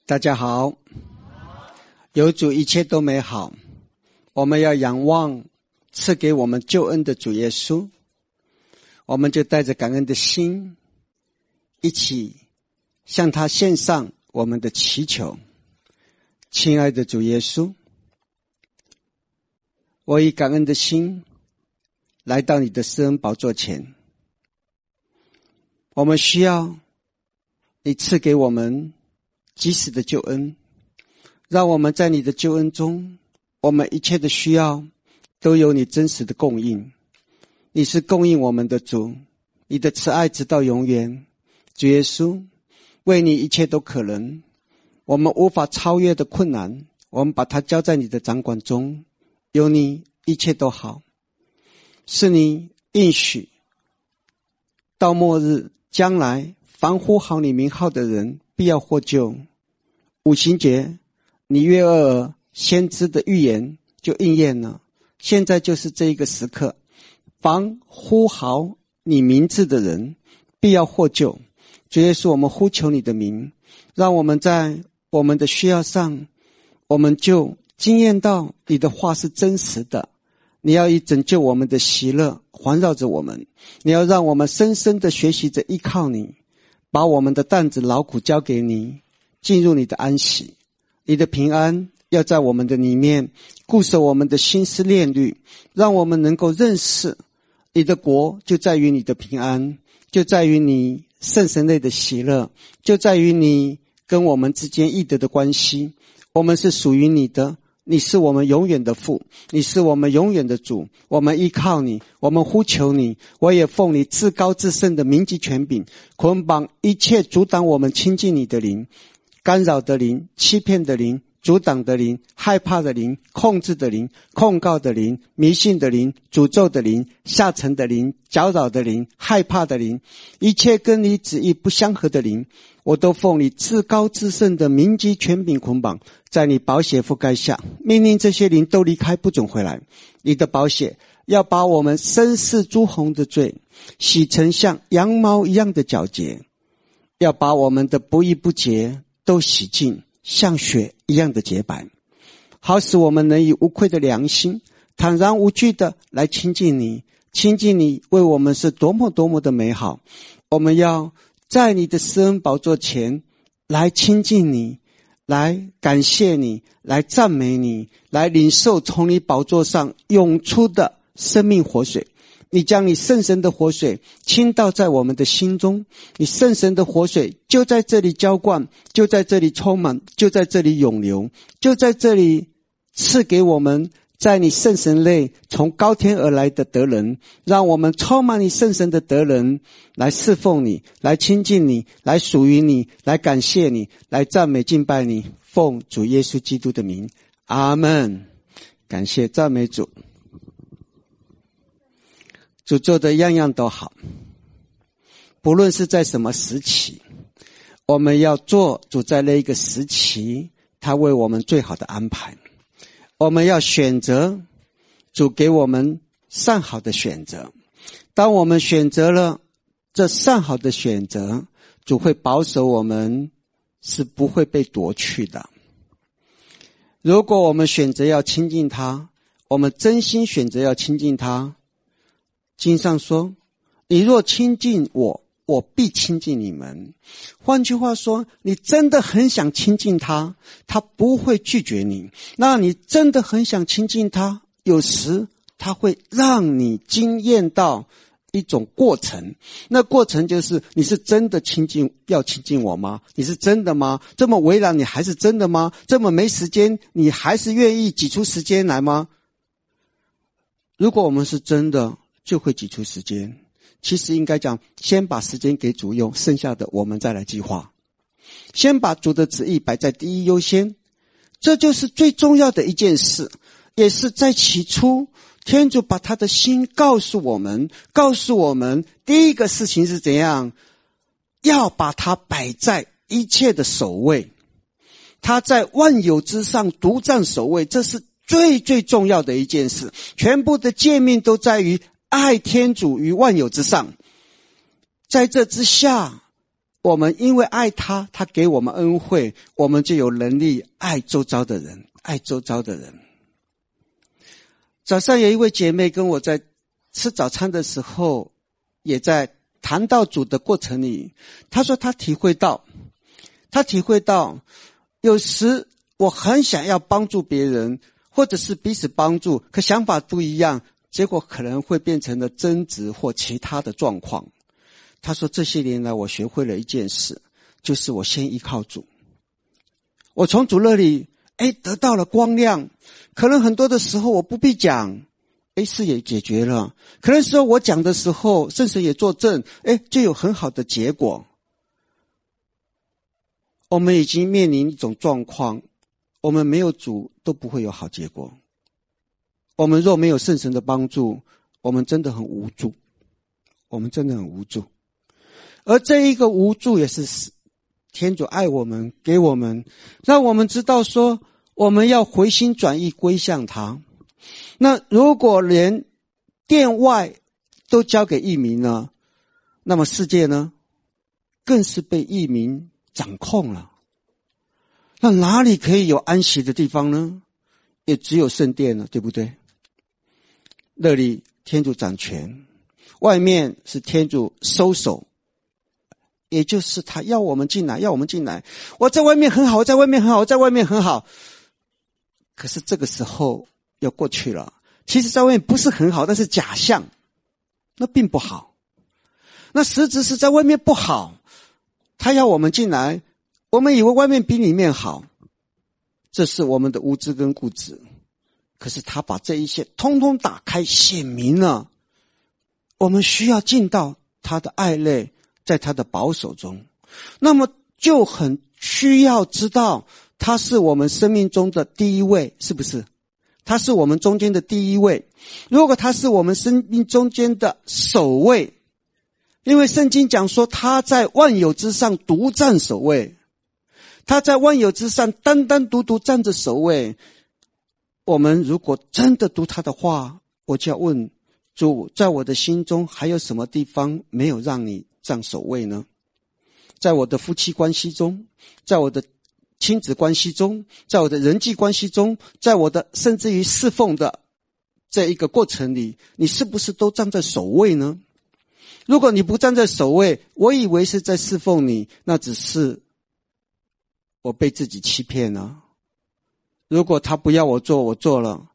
大家好，有主一切都美好，我们要仰望赐给我们救恩的主耶稣，我们就带着感恩的心，一起向他献上我们的祈求。亲爱的主耶稣，我以感恩的心来到你的施恩宝座前，我们需要你赐给我们及时的救恩，让我们在你的救恩中，我们一切的需要都有你真实的供应。你是供应我们的主，你的慈爱直到永远。主耶稣，为你一切都可能，我们无法超越的困难，我们把它交在你的掌管中，有你一切都好。是你应许到末日将来，凡呼好你名号的人必要获救。五旬节你约厄尔先知的预言就应验了，现在就是这一个时刻，凡呼好你名字的人必要获救。主耶稣，我们呼求你的名，让我们在我们的需要上，我们就经验到你的话是真实的。你要以拯救我们的喜乐环绕着我们，你要让我们深深的学习着依靠你，把我们的担子劳苦交给你，进入你的安息。你的平安要在我们的里面固守我们的心思念虑，让我们能够认识你的国就在于你的平安，就在于你圣神内的喜乐，就在于你跟我们之间义德的关系。我们是属于你的，你是我们永远的父，你是我们永远的主，我们依靠你，我们呼求你。我也奉你至高至圣的名及权柄，捆绑一切阻挡我们亲近你的灵，干扰的灵，欺骗的灵，阻挡的灵，害怕的灵，控制的灵，控告的灵，迷信的灵，诅咒的灵，下沉的灵，搅扰的灵，害怕的灵，一切跟你旨意不相合的灵，我都奉你至高至圣的名及权柄捆绑，在你宝血覆盖下，命令这些灵都离开，不准回来。你的宝血要把我们身世诸红的罪洗成像羊毛一样的皎洁，要把我们的不义不洁都洗净，像雪一样的洁白，好使我们能以无愧的良心坦然无惧的来亲近你。亲近你为我们是多么多么的美好，我们要在你的施恩宝座前来亲近你，来感谢你，来赞美你，来领受从你宝座上涌出的生命活水。你将你圣神的活水倾倒在我们的心中，你圣神的活水就在这里浇灌，就在这里充满，就在这里涌流，就在这里赐给我们在你圣神内从高天而来的德能，让我们充满你圣神的德能，来侍奉你，来亲近你，来属于你，来感谢你，来赞美敬拜你。奉主耶稣基督的名，阿们。感谢赞美主。主做的样样都好，不论是在什么时期，我们要做主在那一个时期他为我们最好的安排。我们要选择主给我们上好的选择，当我们选择了这上好的选择，主会保守我们，是不会被夺去的。如果我们选择要亲近他，我们真心选择要亲近他，经上说，你若亲近我，我必亲近你们。换句话说，你真的很想亲近他，他不会拒绝你。那你真的很想亲近他，有时他会让你经验到一种过程，那过程就是你是真的要亲近我吗？你是真的吗？这么为难你还是真的吗？这么没时间你还是愿意挤出时间来吗？如果我们是真的，就会挤出时间。其实应该讲，先把时间给主用，剩下的我们再来计划。先把主的旨意摆在第一优先，这就是最重要的一件事，也是在起初天主把他的心告诉我们，第一个事情是怎样，要把它摆在一切的首位，他在万有之上独占首位，这是最最重要的一件事。全部的诫命都在于爱天主于万有之上，在这之下我们因为爱他，他给我们恩惠，我们就有能力爱周遭的人，爱周遭的人。早上有一位姐妹跟我在吃早餐的时候，也在谈到主的过程里，她说她体会到有时我很想要帮助别人，或者是彼此帮助，可想法不一样，结果可能会变成了争执或其他的状况。她说这些年来我学会了一件事，就是我先依靠主。我从主那里得到了光亮，可能很多的时候我不必讲，事也解决了，可能说我讲的时候圣神也作证，就有很好的结果。我们已经面临一种状况，我们没有主都不会有好结果。我们若没有圣神的帮助，我们真的很无助，而这一个无助也是天主爱我们，给我们，让我们知道说我们要回心转意归向他。那如果连殿外都交给异民了，那么世界呢更是被异民掌控了。那哪里可以有安息的地方呢？也只有圣殿了，对不对？那里天主掌权，外面是天主收手，也就是他要我们进来。我在外面很好，可是这个时候要过去了。其实在外面不是很好，但是假象，那并不好。那实质是在外面不好，他要我们进来，我们以为外面比里面好，这是我们的无知跟固执。可是他把这一切通通打开，显明了我们需要进到他的爱内，在他的保守中，那么就很需要知道他是我们生命中的第一位，是不是？他是我们中间的第一位。如果他是我们生命中间的首位，因为圣经讲说他在万有之上独占首位，他在万有之上单单独独站着首位。我们如果真的读他的话，我就要问主，在我的心中还有什么地方没有让你占首位呢？在我的夫妻关系中，在我的亲子关系中，在我的人际关系中，在我的甚至于侍奉的这一个过程里，你是不是都站在首位呢？如果你不站在首位，我以为是在侍奉你，那只是我被自己欺骗了。如果他不要我做，我做了，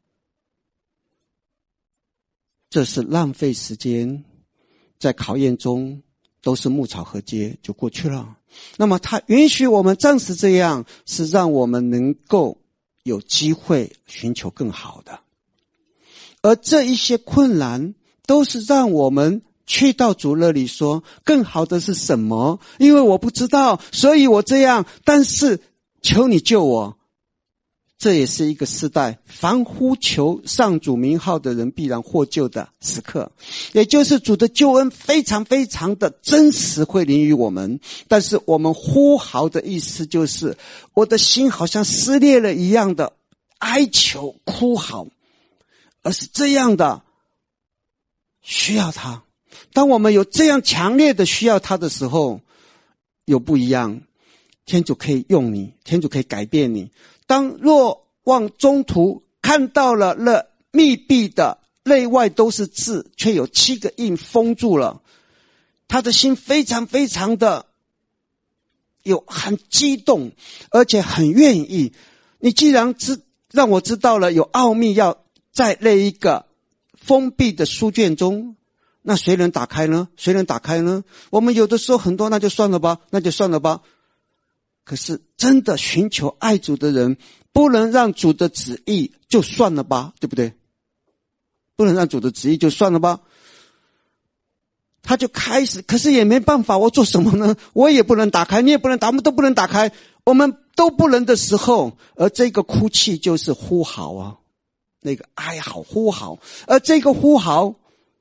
这是浪费时间，在考验中都是牧草和秸就过去了。那么他允许我们暂时这样，是让我们能够有机会寻求更好的。而这一些困难都是让我们去到主那里说，更好的是什么？因为我不知道，所以我这样，但是求你救我。这也是一个时代，凡呼求上主名号的人必然获救的时刻，也就是主的救恩非常非常的真实会临于我们。但是我们呼号的意思就是我的心好像撕裂了一样的哀求哭嚎，而是这样的需要他。当我们有这样强烈的需要他的时候，有不一样，天主可以用你，天主可以改变你。当若望中途看到了那密闭的内外都是字，却有7个印封住了，他的心非常非常的很激动，而且很愿意。你既然让我知道了有奥秘要在那一个封闭的书卷中，那谁能打开呢？我们有的时候很多，那就算了吧。可是真的寻求爱主的人，不能让主的旨意就算了吧，对不对？不能让主的旨意就算了吧。他就开始，可是也没办法，我做什么呢？我也不能打开，你也不能打，我们都不能打开，我们都不能的时候，而这个哭泣就是呼嚎啊，那个哀嚎呼嚎，而这个呼嚎，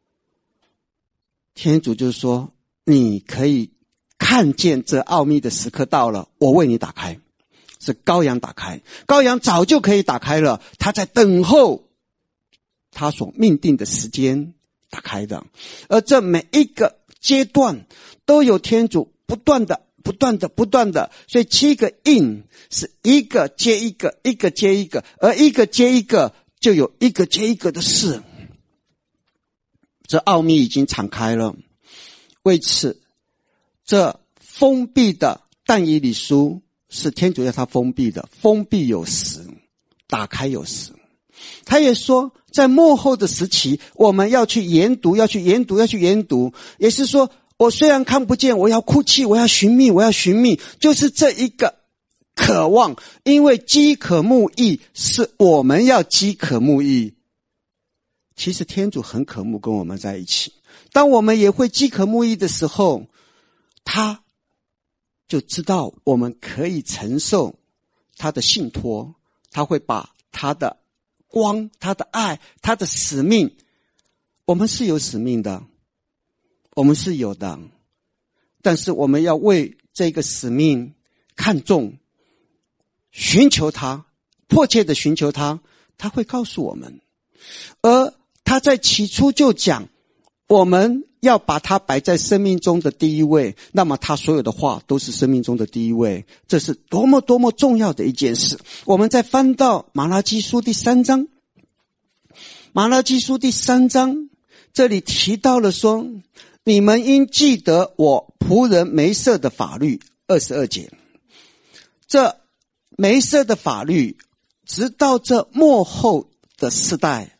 天主就说你可以看见这奥秘的时刻到了，我为你打开。是羔羊打开，羔羊早就可以打开了，他在等候他所命定的时间打开的。而这每一个阶段都有天主不断的不断的，所以7个印是一个接一个，一个接一个，而一个接一个就有一个接一个的事。这奥秘已经敞开了，为此这封闭的但以理书是天主要它封闭的，封闭有时，打开有时。他也说在末后的时期我们要去研读，也是说我虽然看不见，我要哭泣，我要寻觅，就是这一个渴望，因为饥渴慕义是我们要饥渴慕义。其实天主很渴慕跟我们在一起，当我们也会饥渴慕义的时候，他就知道我们可以承受他的信托，他会把他的光，他的爱，他的使命，我们是有使命的，我们是有的，但是我们要为这个使命看重，寻求他，迫切的寻求他，他会告诉我们。而他在起初就讲，我们要把他摆在生命中的第一位，那么他所有的话都是生命中的第一位，这是多么多么重要的一件事。我们再翻到马拉基书第3章，马拉基书第3章这里提到了说，你们应记得我仆人梅瑟的法律，22节。这梅瑟的法律直到这末后的世代，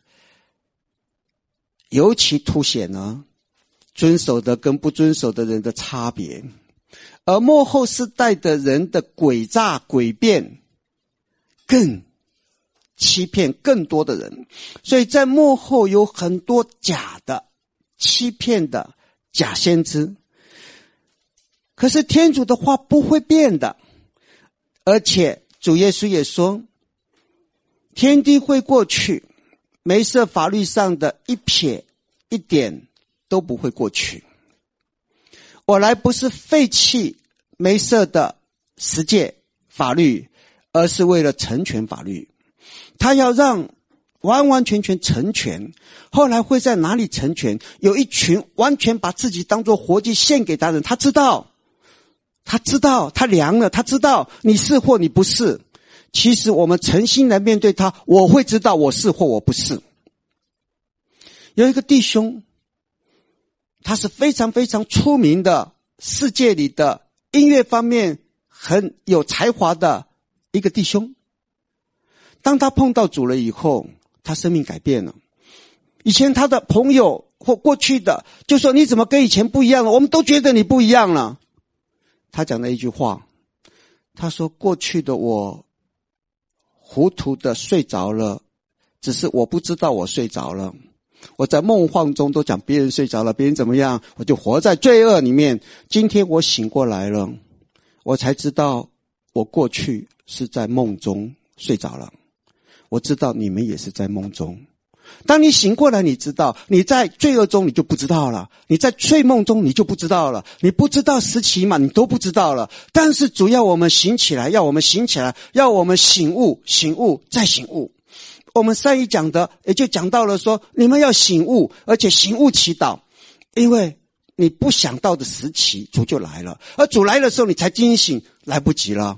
尤其凸显了遵守的跟不遵守的人的差别，而末后世代的人的诡诈诡辩更欺骗更多的人，所以在末后有很多假的欺骗的假先知。可是天主的话不会变的，而且主耶稣也说，天地会过去，梅瑟法律上的一撇一点都不会过去。我来不是废弃梅瑟的十诫法律，而是为了成全法律。他要让完完全全成全，后来会在哪里成全？有一群完全把自己当作活祭献给他人，他知道，他量了，他知道你是或你不是。其实我们诚心来面对他，我会知道我是或我不是。有一个弟兄，他是非常非常出名的，世界里的音乐方面很有才华的一个弟兄。当他碰到主了以后，他生命改变了。以前他的朋友或过去的就说，你怎么跟以前不一样了？我们都觉得你不一样了。他讲了一句话，他说，过去的我糊涂的睡着了，只是我不知道我睡着了。我在梦幻中都讲别人睡着了，别人怎么样，我就活在罪恶里面。今天我醒过来了，我才知道我过去是在梦中睡着了。我知道你们也是在梦中。当你醒过来，你知道你在罪恶中，你就不知道了，你在睡梦中你就不知道了，你不知道时期嘛，你都不知道了。但是主要我们醒起来，要我们醒起来，要我们醒悟再醒悟。我们上一讲的也就讲到了说，你们要醒悟，而且醒悟祈祷，因为你不想到的时期主就来了，而主来的时候你才惊醒，来不及了。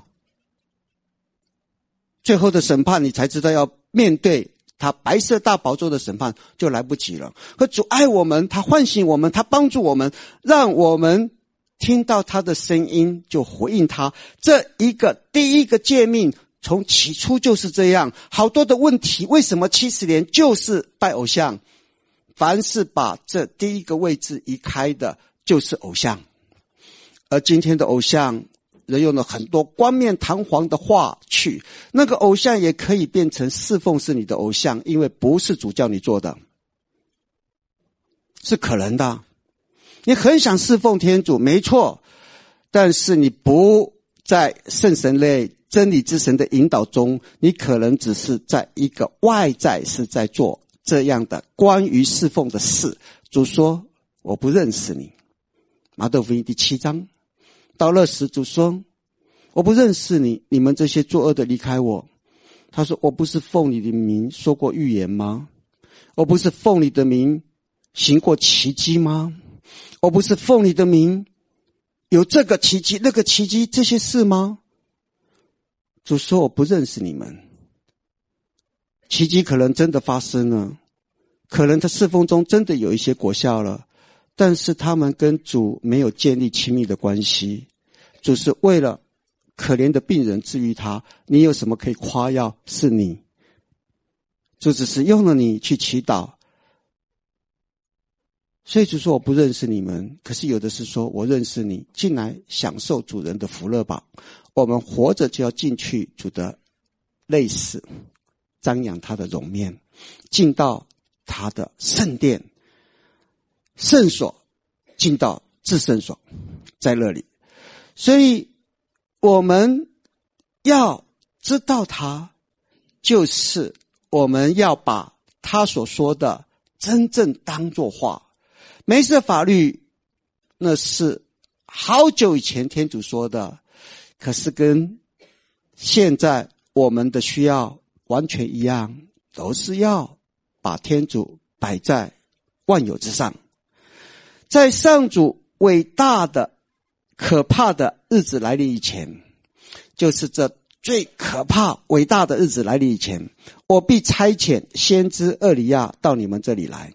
最后的审判你才知道要面对他白色大宝座的审判，就来不及了。可主爱我们，他唤醒我们，他帮助我们，让我们听到他的声音就回应他。这一个第一个诫命从起初就是这样。好多的问题，为什么70年就是拜偶像？凡是把这第一个位置移开的就是偶像。而今天的偶像人用了很多冠冕堂皇的话去，那个偶像也可以变成侍奉是你的偶像，因为不是主叫你做的，是可能的。你很想侍奉天主，没错，但是你不在圣神类真理之神的引导中，你可能只是在一个外在是在做这样的关于侍奉的事。主说我不认识你，马太福音第7章到20，主说我不认识你，你们这些作恶的离开我。他说，我不是奉你的名说过预言吗？我不是奉你的名行过奇迹吗？我不是奉你的名有这个奇迹那个奇迹这些事吗？主说我不认识你们。奇迹可能真的发生了，可能他侍奉中真的有一些果效了，但是他们跟主没有建立亲密的关系。主是为了可怜的病人治愈他，你有什么可以夸耀？是你。主只是用了你去祈祷，所以主说我不认识你们。可是有的是说我认识你，进来享受主人的福乐吧。我们活着就要进去主的内室，张扬他的容面，进到他的圣殿圣所，进到至圣所，在那里。所以我们要知道他，就是我们要把他所说的真正当作话。梅瑟法律那是好久以前天主说的，可是跟现在我们的需要完全一样，都是要把天主摆在万有之上。在上主伟大的可怕的日子来临以前，就是这最可怕伟大的日子来临以前，我必差遣先知厄里亚到你们这里来。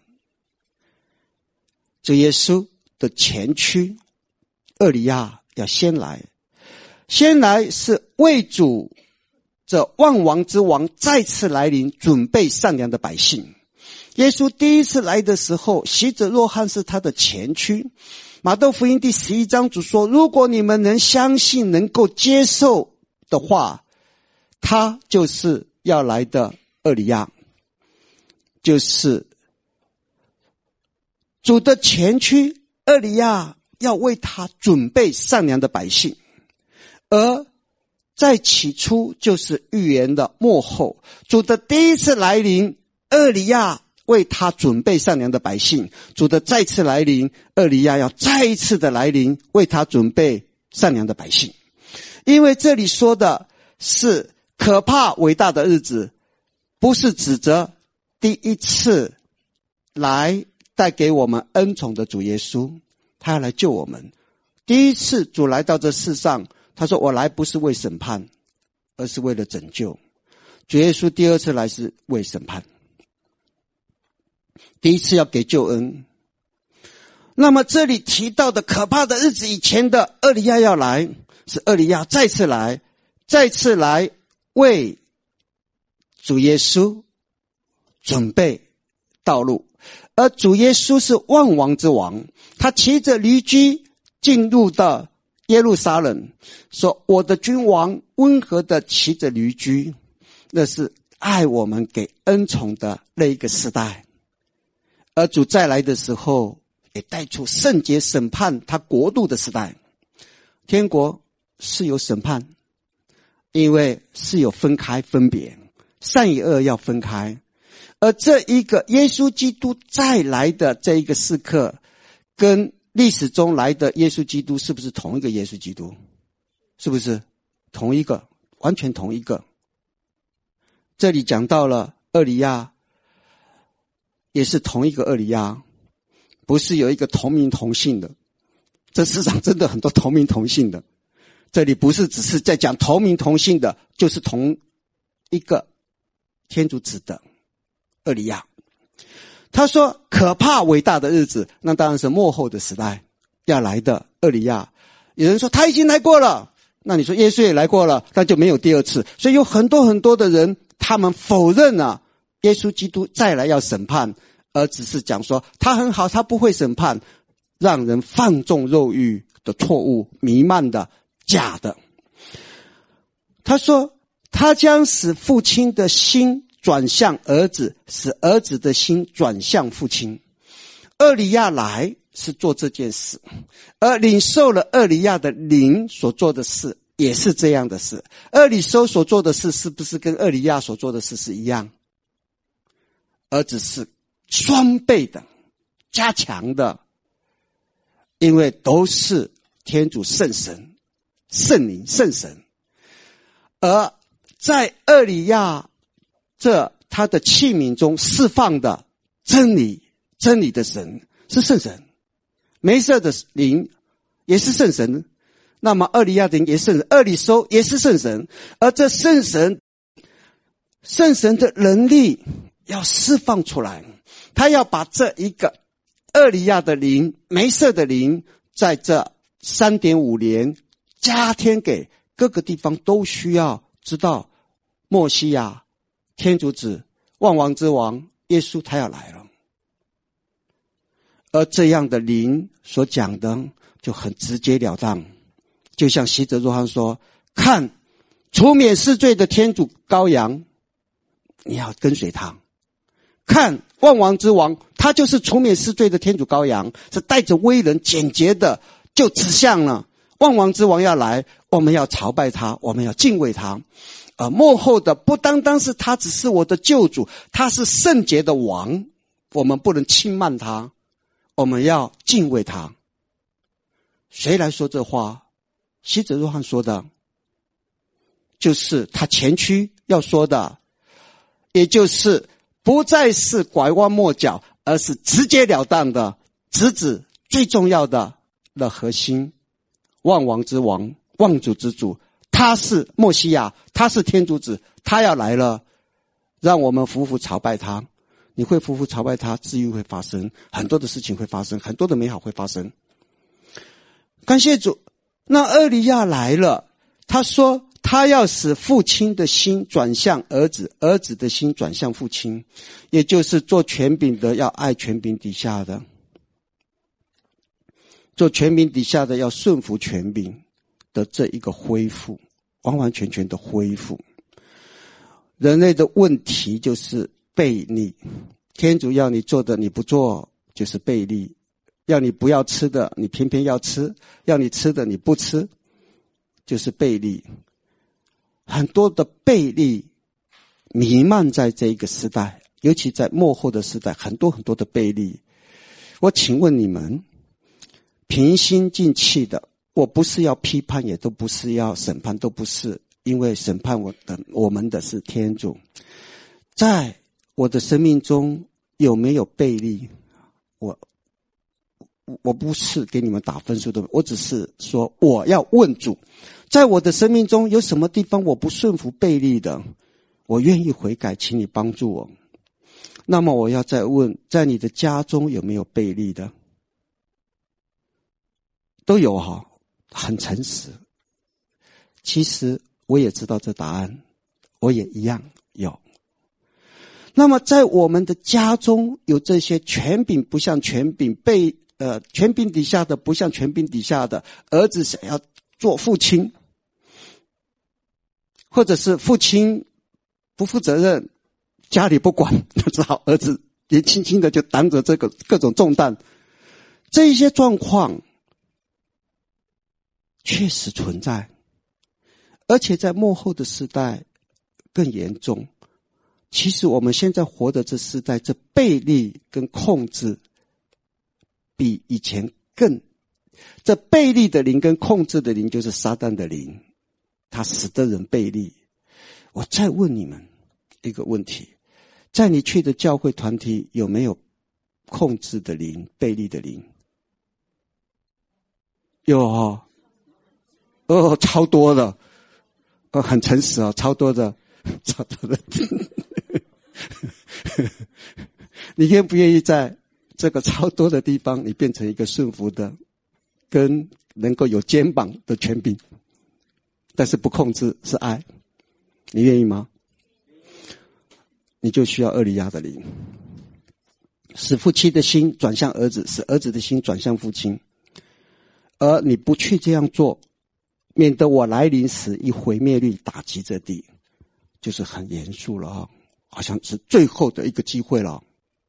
主耶稣的前驱厄里亚要先来，先来是为主这万王之王再次来临准备善良的百姓。耶稣第一次来的时候，洗者若翰是他的前驱。马窦福音第11章主说，如果你们能相信能够接受的话，他就是要来的厄里亚，就是主的前驱厄里亚要为他准备善良的百姓。而在起初就是预言的末后，主的第一次来临，厄里亚为他准备善良的百姓。主的再次来临，厄里亚要再一次的来临，为他准备善良的百姓。因为这里说的是可怕伟大的日子，不是指着第一次来带给我们恩宠的主耶稣，他要来救我们。第一次主来到这世上，他说我来不是为审判，而是为了拯救。主耶稣第二次来是为审判，第一次要给救恩。那么这里提到的可怕的日子以前的厄里亚要来，是厄里亚再次来为主耶稣准备道路。而主耶稣是万王之王，他骑着驴驹进入的耶路撒冷，说我的君王温和的骑着驴驹，那是爱我们给恩宠的那一个时代。而主再来的时候，也带出圣洁审判他国度的时代。天国是有审判，因为是有分开分别，善与恶要分开。而这一个耶稣基督再来的这一个时刻，跟历史中来的耶稣基督是不是同一个耶稣基督？是不是同一个？完全同一个。这里讲到了厄里亚，也是同一个厄里亚，不是有一个同名同姓的。这世上真的很多同名同姓的，这里不是只是在讲同名同姓的，就是同一个天主子的厄里亚。他说可怕伟大的日子，那当然是末后的时代要来的厄里亚。有人说他已经来过了，那你说耶稣也来过了，那就没有第二次。所以有很多很多的人，他们否认了耶稣基督再来要审判，而只是讲说他很好，他不会审判，让人放纵肉欲的错误，弥漫的假的。他说他将使父亲的心转向儿子，使儿子的心转向父亲。厄里亚来是做这件事，而领受了厄里亚的灵所做的事也是这样的事。厄里修所做的事是不是跟厄里亚所做的事是一样？而只是双倍的加强的，因为都是天主圣神圣灵圣神。而在厄里亚这他的器皿中释放的真理的神是圣神。梅瑟的灵也是圣神，那么厄里亚的灵也是圣神，厄里叟也是圣神，而这圣神的能力要释放出来，他要把这一个厄里亚的灵、梅瑟的灵，在这 3.5 年加添给各个地方，都需要知道默西亚、天主子、万王之王耶稣他要来了。而这样的灵所讲的就很直截了当，就像希泽若翰说，看除免世罪的天主羔羊，你要跟随他。看万王之王，他就是除免世罪的天主羔羊，是带着威能简洁的，就指向了万王之王要来，我们要朝拜他，我们要敬畏他。幕后的不单单是他只是我的救主，他是圣洁的王，我们不能轻慢他，我们要敬畏他。谁来说这话？希泽若翰说的，就是他前驱要说的，也就是不再是拐弯抹角，而是直截了当的直指最重要的核心，万王之王，万主之主，他是默西亚，他是天主子，他要来了，让我们匍匐朝拜他。你会匍匐朝拜他，治愈会发生，很多的事情会发生，很多的美好会发生。感谢主。那厄里亚来了，他说他要使父亲的心转向儿子，儿子的心转向父亲，也就是做权柄的要爱权柄底下的，做权柄底下的要顺服权柄的这一个恢复，完完全全的恢复。人类的问题就是悖逆，天主要你做的你不做，就是悖逆，要你不要吃的你偏偏要吃，要你吃的你不吃，就是悖逆。很多的悖逆弥漫在这一个时代，尤其在末后的时代，很多很多的悖逆。我请问你们，平心静气的，我不是要批判，也都不是要审判，都不是，因为审判我们的是天主。在我的生命中有没有悖逆？我不是给你们打分数的，我只是说我要问主，在我的生命中有什么地方我不顺服悖逆的，我愿意悔改，请你帮助我。那么我要再问，在你的家中有没有悖逆的？都有哈，很诚实。其实我也知道这答案，我也一样有。那么在我们的家中有这些权柄不像权柄，权柄底下的不像权柄底下的，儿子想要做父亲，或者是父亲不负责任，家里不管，那只好儿子也轻轻的就担着这个各种重担。这一些状况确实存在，而且在末后的时代更严重。其实我们现在活的这时代，这悖逆跟控制比以前更，这悖逆的灵跟控制的灵就是撒旦的灵，他使得人悖逆。我再问你们一个问题，在你去的教会团体有没有控制的灵、悖逆的灵？有哦，超多的，很诚实哦，超多的。你愿不愿意在这个超多的地方，你变成一个顺服的，跟能够有肩膀的权柄，但是不控制是爱，你愿意吗？你就需要厄里亚的灵，使父亲的心转向儿子，使儿子的心转向父亲。而你不去这样做，免得我来临时以毁灭率打击这地，就是很严肃了啊，好像是最后的一个机会了，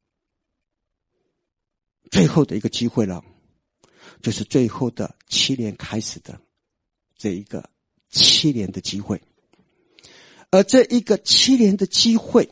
最后的一个机会了，就是最后的7年开始的这一个7年的机会。而这一个7年的机会，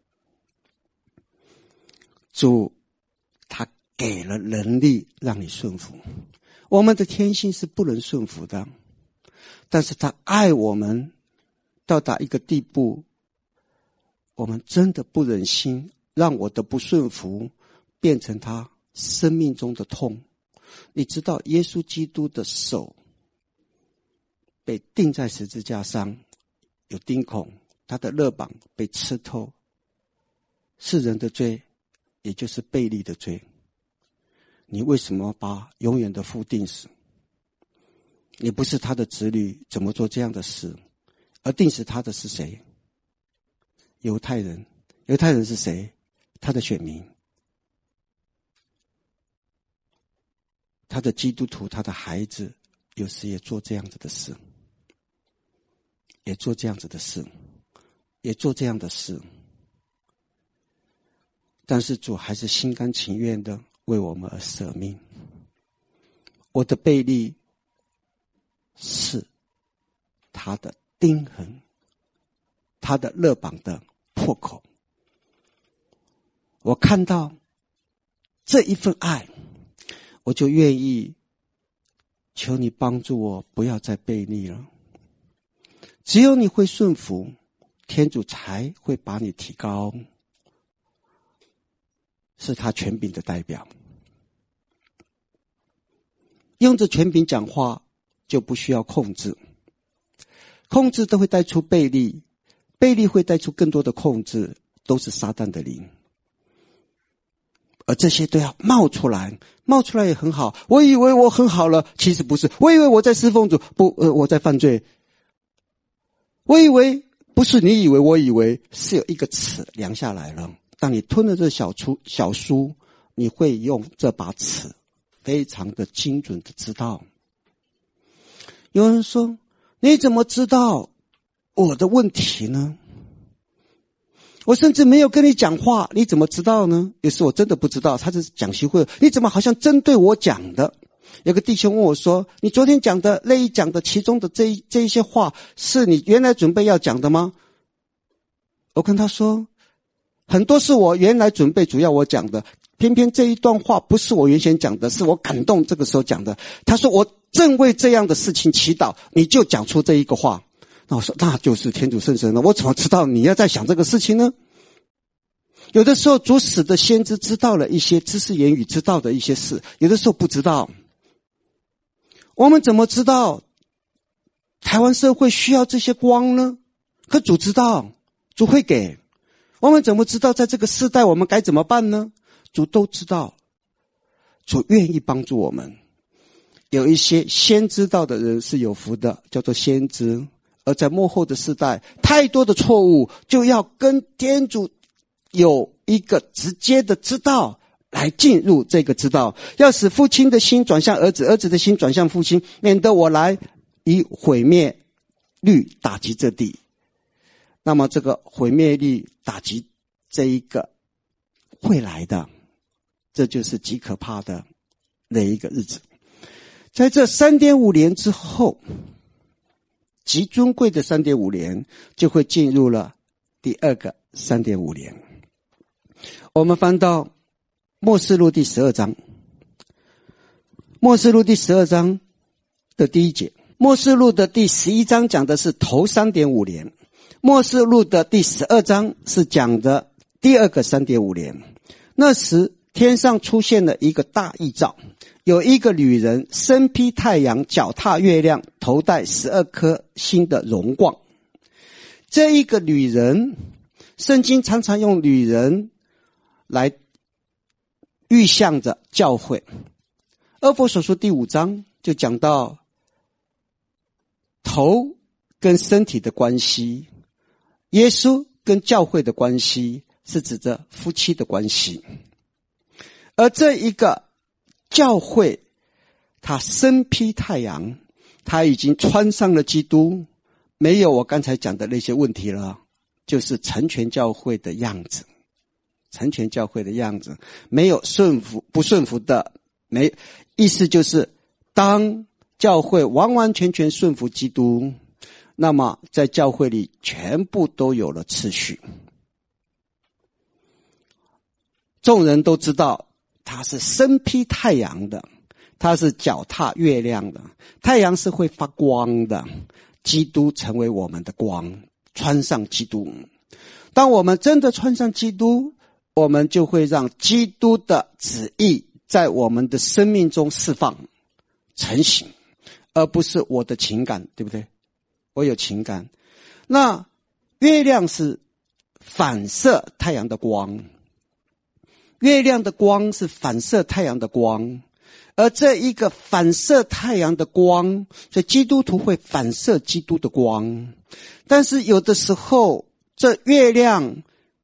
主他给了能力让你顺服。我们的天性是不能顺服的，但是他爱我们到达一个地步，我们真的不忍心让我的不顺服变成他生命中的痛， 你知道耶稣基督的手被钉在十字架上，有钉孔，他的肋膀被刺透，是人的罪，也就是悖逆的罪。你为什么把永远的父钉死？你不是他的子女，怎么做这样的事？而钉死他的是谁？犹太人。犹太人是谁？他的选民，他的基督徒，他的孩子，有时也做这样子的事，也做这样子的事，也做这样的事。但是主还是心甘情愿的为我们而舍命。我的悖逆是他的钉痕，他的肋膀的破口。我看到这一份爱，我就愿意求你帮助我，不要再悖逆了。只有你会顺服，天主才会把你提高，是他权柄的代表。用着权柄讲话，就不需要控制，控制都会带出悖逆，悖逆会带出更多的控制，都是撒旦的灵。而这些都要冒出来，冒出来也很好。我以为我很好了，其实不是。我以为我在侍奉主，不，我在犯罪。我以为不是你以为，我以为是有一个尺量下来了。当你吞了这小书，你会用这把尺非常的精准的知道。有人说，你怎么知道我的问题呢？我甚至没有跟你讲话，你怎么知道呢？有时我真的不知道，他是讲习会，你怎么好像针对我讲的？有个弟兄问我说，你昨天讲的那一讲的其中的这一些话，是你原来准备要讲的吗？我跟他说，很多是我原来准备主要我讲的，偏偏这一段话不是我原先讲的，是我感动这个时候讲的。他说我正为这样的事情祈祷，你就讲出这一个话。那我说那就是天主圣神了，我怎么知道你要在想这个事情呢？有的时候主使的先知知道了一些知识言语知道的一些事，有的时候不知道。我们怎么知道台湾社会需要这些光呢？可主知道，主会给。我们怎么知道在这个世代我们该怎么办呢？主都知道，主愿意帮助我们。有一些先知道的人是有福的，叫做先知。而在末后的世代，太多的错误，就要跟天主有一个直接的知道，来进入这个知道，要使父亲的心转向儿子，儿子的心转向父亲，免得我来以毁灭律打击这地。那么这个毁灭律打击这一个会来的，这就是极可怕的那一个日子。在这 3.5 年之后，极尊贵的 3.5 年，就会进入了第二个 3.5 年。我们翻到默示录第12章，默示录第12章的第1节。默示录的第11章讲的是头 3.5 年，默示录的第12章是讲的第二个 3.5 年。那时天上出现了一个大异兆，有一个女人身披太阳，脚踏月亮，头戴12颗星的荣光。这一个女人，圣经常常用女人来预象着教会。厄弗所书第5章就讲到头跟身体的关系，耶稣跟教会的关系是指着夫妻的关系。而这一个教会，他身披太阳，他已经穿上了基督，没有我刚才讲的那些问题了，就是成全教会的样子，成全教会的样子，没有顺服不顺服的，意思就是当教会完完全全顺服基督，那么在教会里全部都有了次序。众人都知道他是身披太阳的，他是脚踏月亮的，太阳是会发光的，基督成为我们的光，穿上基督。当我们真的穿上基督，我们就会让基督的旨意在我们的生命中释放成型，而不是我的情感，对不对？我有情感。那月亮是反射太阳的光，月亮的光是反射太阳的光，而这一个反射太阳的光，所以基督徒会反射基督的光。但是有的时候这月亮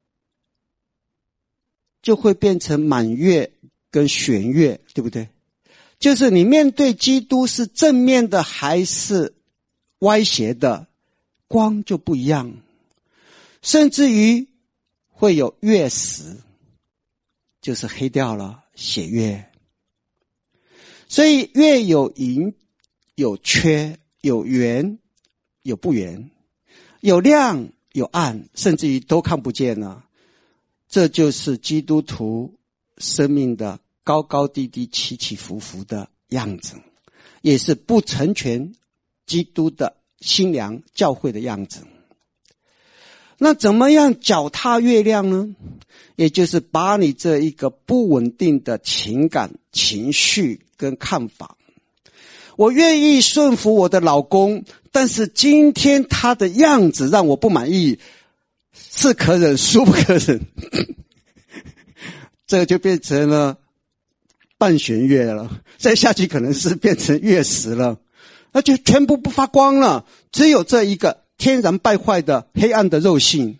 就会变成满月跟弦月，对不对？就是你面对基督是正面的还是歪斜的，光就不一样。甚至于会有月食，就是黑掉了，血月。所以月有盈有缺，有圆有不圆，有亮有暗，甚至于都看不见了。这就是基督徒生命的高高低低起起伏伏的样子，也是不成全基督的新娘教会的样子。那怎么样脚踏月亮呢？也就是把你这一个不稳定的情感情绪跟看法，我愿意顺服我的老公，但是今天他的样子让我不满意，是可忍孰不可忍这个就变成了半弦月了，再下去可能是变成月食了，那就全部不发光了，只有这一个天然败坏的黑暗的肉性。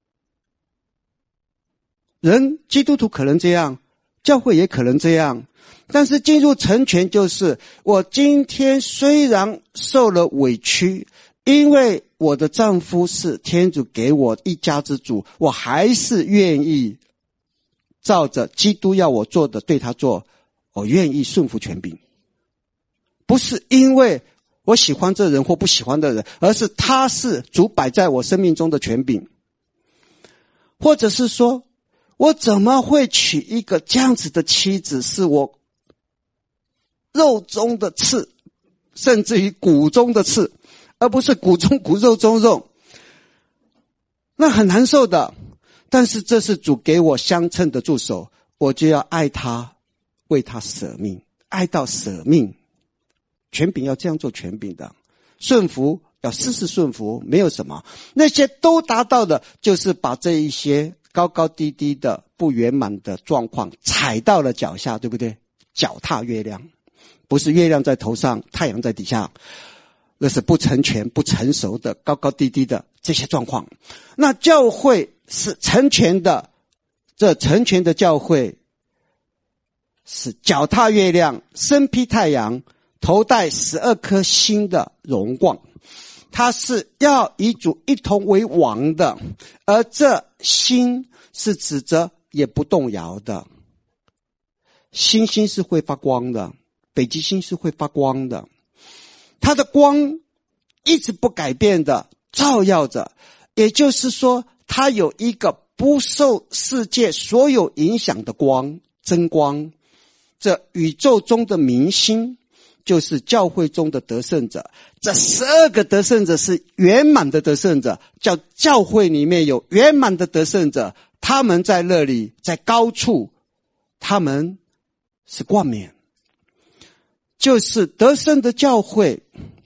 人基督徒可能这样，教会也可能这样，但是进入成全就是我今天虽然受了委屈，因为我的丈夫是天主给我一家之主，我还是愿意照着基督要我做的对他做，我愿意顺服权柄。不是因为我喜欢这人或不喜欢的人，而是他是主摆在我生命中的权柄。或者是说，我怎么会娶一个这样子的妻子，是我肉中的刺，甚至于骨中的刺，而不是骨中骨肉中肉，那很难受的。但是这是主给我相称的助手，我就要爱他，为他舍命，爱到舍命。权柄要这样做权柄的，顺服要事事顺服，没有什么，那些都达到的，就是把这一些高高低低的不圆满的状况踩到了脚下，对不对？脚踏月亮，不是月亮在头上，太阳在底下，那是不成全不成熟的高高低低的这些状况。那教会是成全的，这成全的教会是脚踏月亮，身披太阳，头戴12颗星的荣光，他是要与主一同为王的，而这星是指着也不动摇的。星星是会发光的，北极星是会发光的，它的光一直不改变的照耀着，也就是说它有一个不受世界所有影响的光，真光。这宇宙中的明星就是教会中的得胜者，这12个得胜者是圆满的得胜者，叫教会里面有圆满的得胜者，他们在那里，在高处，他们是冠冕，就是得胜的教会，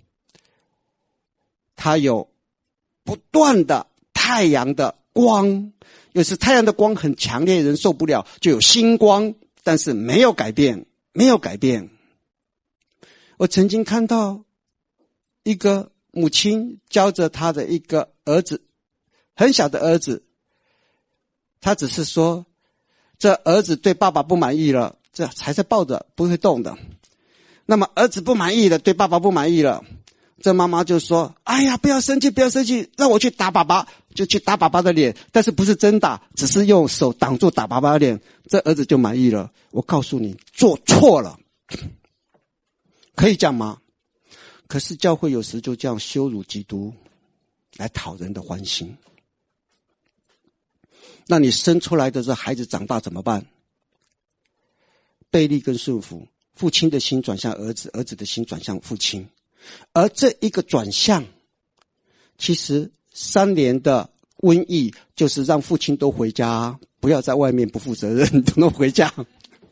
它有不断的太阳的光，有时太阳的光很强烈，人受不了，就有星光，但是没有改变，没有改变。我曾经看到一个母亲教着她的一个儿子，很小的儿子，他只是说这儿子对爸爸不满意了，这还在抱着不会动的。那么儿子不满意了，对爸爸不满意了，这妈妈就说，哎呀，不要生气不要生气，让我去打爸爸，就去打爸爸的脸，但是不是真打，只是用手挡住打爸爸的脸，这儿子就满意了。我告诉你，做错了，可以这样吗？可是教会有时就这样羞辱基督来讨人的欢心。那你生出来的这孩子长大怎么办？背离跟顺服，父亲的心转向儿子，儿子的心转向父亲。而这一个转向，其实3年的瘟疫就是让父亲都回家，不要在外面不负责任，都回家。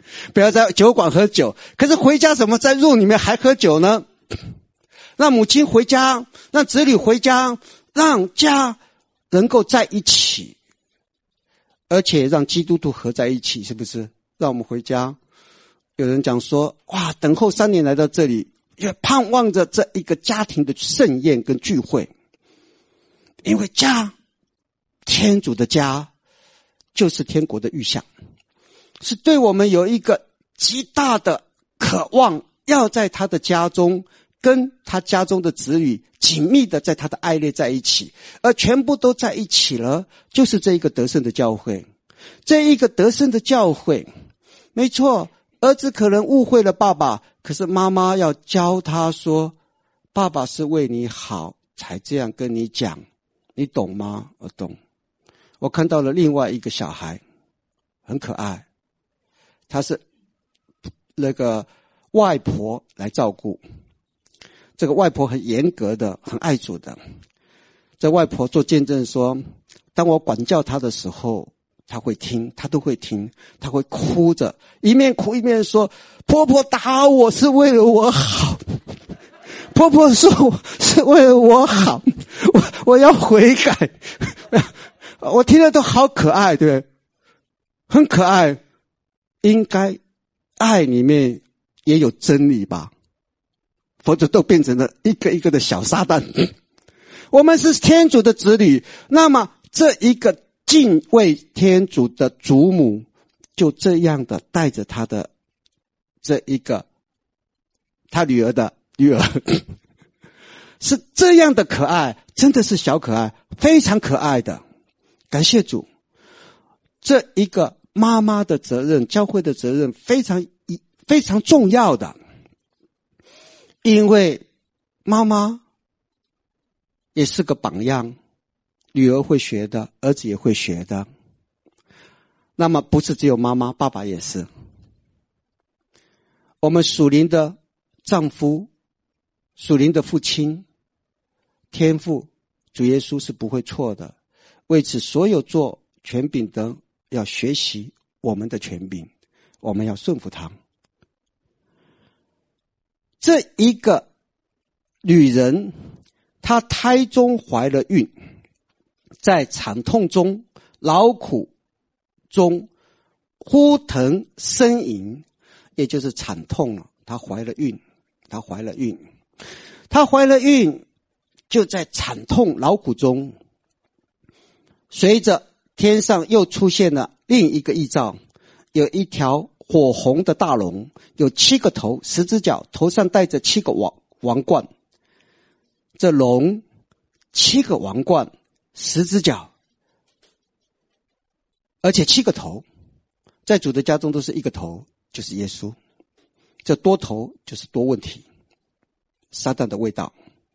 不要在酒馆喝酒。可是回家怎么在room里面还喝酒呢？让母亲回家，让子女回家，让家能够在一起，而且让基督徒合在一起，是不是？让我们回家。有人讲说，哇，等候3年来到这里，也盼望着这一个家庭的盛宴跟聚会。因为家，天主的家，就是天国的预象，是对我们有一个极大的渴望，要在他的家中跟他家中的子女紧密的在他的爱恋在一起，而全部都在一起了，就是这一个得胜的教会。这一个得胜的教会，没错，儿子可能误会了爸爸，可是妈妈要教他说，爸爸是为你好才这样跟你讲，你懂吗？我懂。我看到了另外一个小孩，很可爱，他是那个外婆来照顾。这个外婆很严格的，很爱主的。这外婆做见证说，当我管教他的时候，他会听，他都会听，他会哭着，一面哭一面说，婆婆打我是为了我好，婆婆说我是为了我好，我要悔改。我听了都好可爱，对不对？很可爱。应该爱里面也有真理吧，否则都变成了一个一个的小撒旦。我们是天主的子女，那么这一个敬畏天主的祖母，就这样的带着他的这一个他女儿的女儿，是这样的可爱，真的是小可爱，非常可爱的。感谢主，这一个妈妈的责任，教会的责任非常重要的，因为妈妈也是个榜样，女儿会学的，儿子也会学的。那么不是只有妈妈，爸爸也是。我们属灵的丈夫，属灵的父亲，天父主耶稣是不会错的。为此，所有做权柄的要学习我们的权柄，我们要顺服他。这一个女人，她胎中怀了孕，在惨痛中、劳苦中呼腾呻吟，也就是惨痛了。她怀了孕，就在惨痛劳苦中。随着天上又出现了另一个异象，有一条火红的大龙，有7个头，10只脚，头上戴着7个王冠。这龙7个王冠，10只脚，而且7个头，在主的家中都是1个头，就是耶稣。这多头就是多问题，撒旦的味道。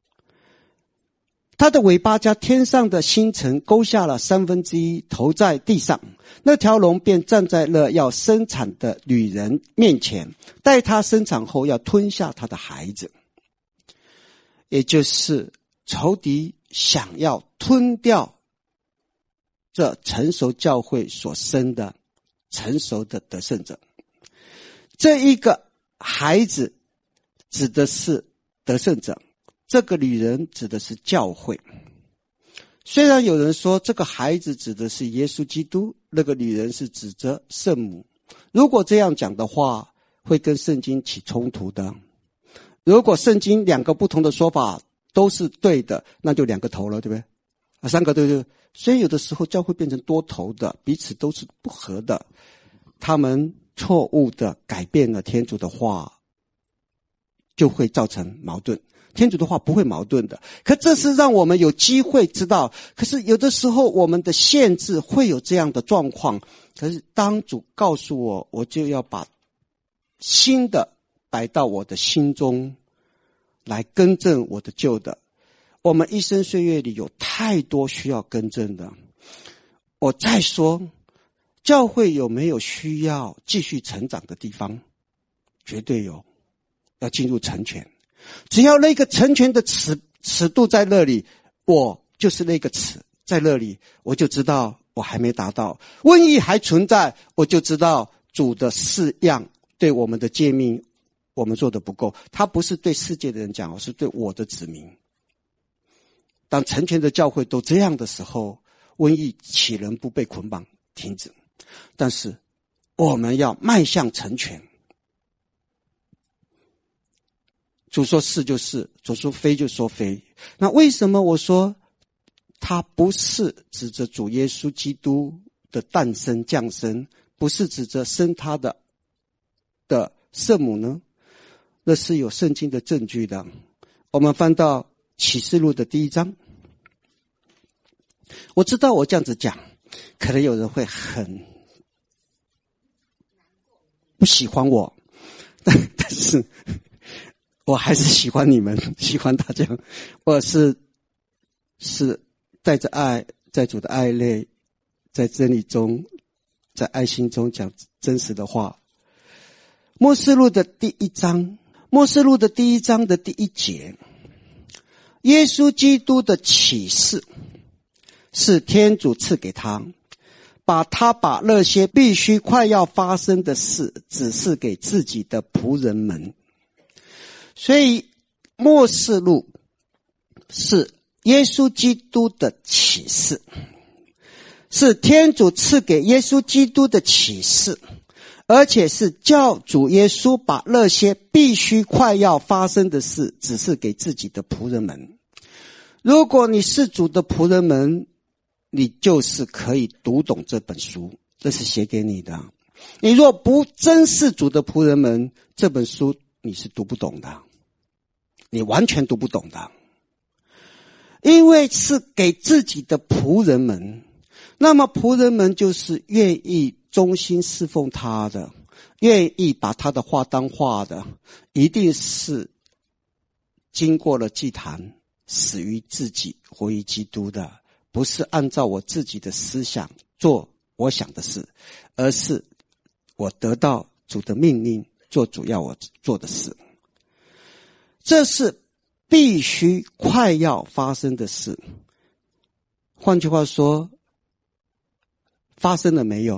他的尾巴将天上的星辰勾下了1/3，投在地上。那条龙便站在了要生产的女人面前，待她生产后要吞下她的孩子。也就是仇敌想要吞掉这成熟教会所生的成熟的得胜者。这一个孩子指的是得胜者，这个女人指的是教会。虽然有人说这个孩子指的是耶稣基督，那个女人是指着圣母，如果这样讲的话，会跟圣经起冲突的。如果圣经2个不同的说法都是对的，那就2个头了，对不对？3个对不对？所以有的时候教会变成多头的，彼此都是不合的，他们错误的改变了天主的话，就会造成矛盾。天主的话不会矛盾的，可这是让我们有机会知道。可是有的时候我们的限制会有这样的状况，可是当主告诉我，我就要把新的摆到我的心中来更正我的旧的。我们一生岁月里有太多需要更正的。我再说，教会有没有需要继续成长的地方？绝对有，要进入成全。只要那个成全的尺度在那里，我就是那个尺在那里，我就知道我还没达到。瘟疫还存在，我就知道主的4样对我们的诫命我们做得不够，他不是对世界的人讲，而是对我的子民。当成全的教会都这样的时候，瘟疫岂能不被捆绑停止？但是我们要迈向成全。主说是就是，主说非就说非。那为什么我说他不是指着主耶稣基督的诞生降生，不是指着生他的圣母呢？那是有圣经的证据的。我们翻到启示录的第1章。我知道我这样子讲，可能有人会很不喜欢我，但是我还是喜欢你们，喜欢大家。我是带着爱，在主的爱内，在真理中，在爱心中讲真实的话。默示录的第1章，默示录的第1章的第1节，耶稣基督的启示是天主赐给他，把那些必须快要发生的事指示给自己的仆人们。所以默示录是耶稣基督的启示，是天主赐给耶稣基督的启示，而且是叫主耶稣把那些必须快要发生的事指示给自己的仆人们。如果你是主的仆人们，你就是可以读懂这本书，这是写给你的。你若不真是主的仆人们，这本书你是读不懂的，你完全读不懂的。因为是给自己的仆人们，那么仆人们就是愿意忠心侍奉他的，愿意把他的话当话的，一定是经过了祭坛，死于自己，活于基督的，不是按照我自己的思想做我想的事，而是我得到主的命令，做主要我做的事。这是必须快要发生的事。换句话说，发生了没有？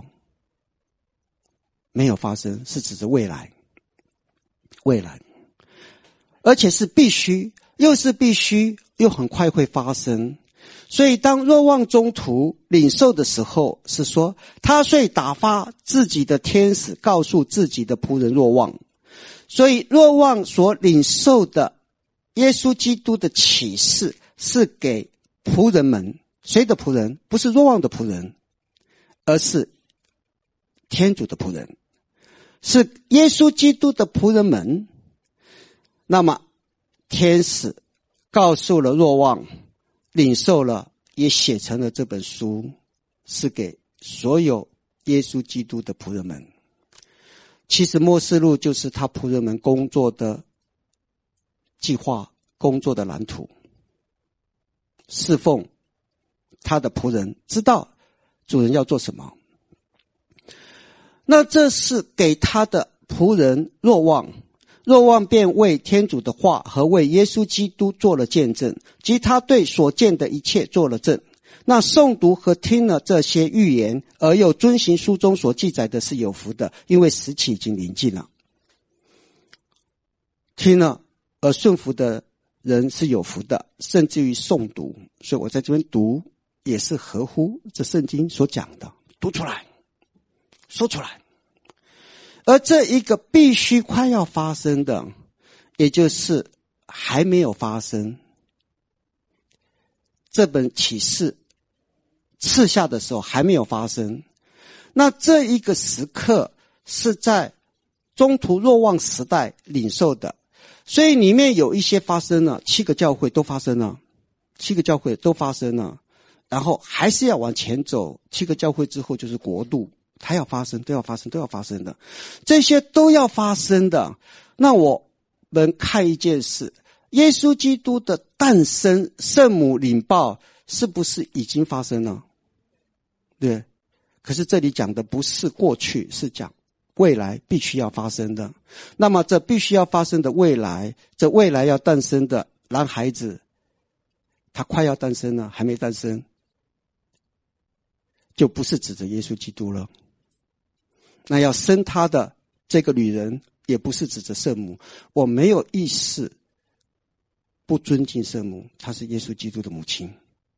没有发生，是指着未来。未来。而且是必须，又是必须，又很快会发生。所以当若望中途领受的时候，是说他遂打发自己的天使告诉自己的仆人若望。所以若望所领受的耶稣基督的启示是给仆人们。谁的仆人？不是若望的仆人，而是天主的仆人，是耶稣基督的仆人们。那么天使告诉了若望，领受了，也写成了这本书，是给所有耶稣基督的仆人们。其实默示录就是他仆人们工作的计划，工作的蓝图，侍奉他的仆人知道主人要做什么。那这是给他的仆人若望，若望便为天主的话和为耶稣基督做了见证，即他对所见的一切做了证。那诵读和听了这些预言而又遵行书中所记载的是有福的，因为时期已经临近了。听了而顺服的人是有福的，甚至于诵读。所以我在这边读也是合乎这圣经所讲的，读出来，说出来。而这一个必须快要发生的，也就是还没有发生，这本启示赐下的时候还没有发生。那这一个时刻是在中途若望时代领受的，所以里面有一些发生了，7个教会都发生了，7个教会都发生了，然后还是要往前走，7个教会之后就是国度，它要发生，都要发生，都要发生的，这些都要发生的。那我们看一件事，耶稣基督的诞生，圣母领报，是不是已经发生了？对，可是这里讲的不是过去，是讲未来必须要发生的。那么这必须要发生的未来，这未来要诞生的男孩子，他快要诞生了，还没诞生，就不是指着耶稣基督了， 那要生他的这个女人也不是指着圣母，我没有意识不尊敬圣母，她是耶稣基督的母亲，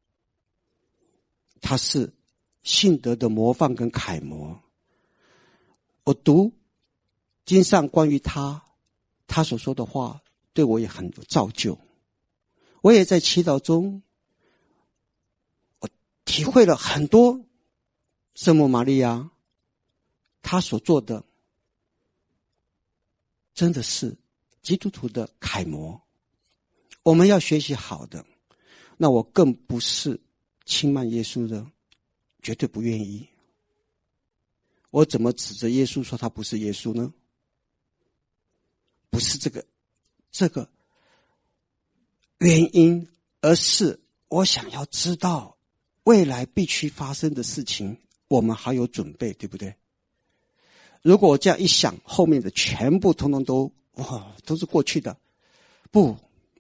她是信德的模范跟楷模。我读经上关于她所说的话，对我也很有造就。我也在祈祷中，我体会了很多圣母玛利亚她所做的，真的是基督徒的楷模。我们要学习好的，那我更不是轻慢耶稣的，绝对不愿意。我怎么指着耶稣说他不是耶稣呢？不是这个原因，而是我想要知道未来必须发生的事情，我们还有准备，对不对？如果我这样一想，后面的全部通通都是过去的，不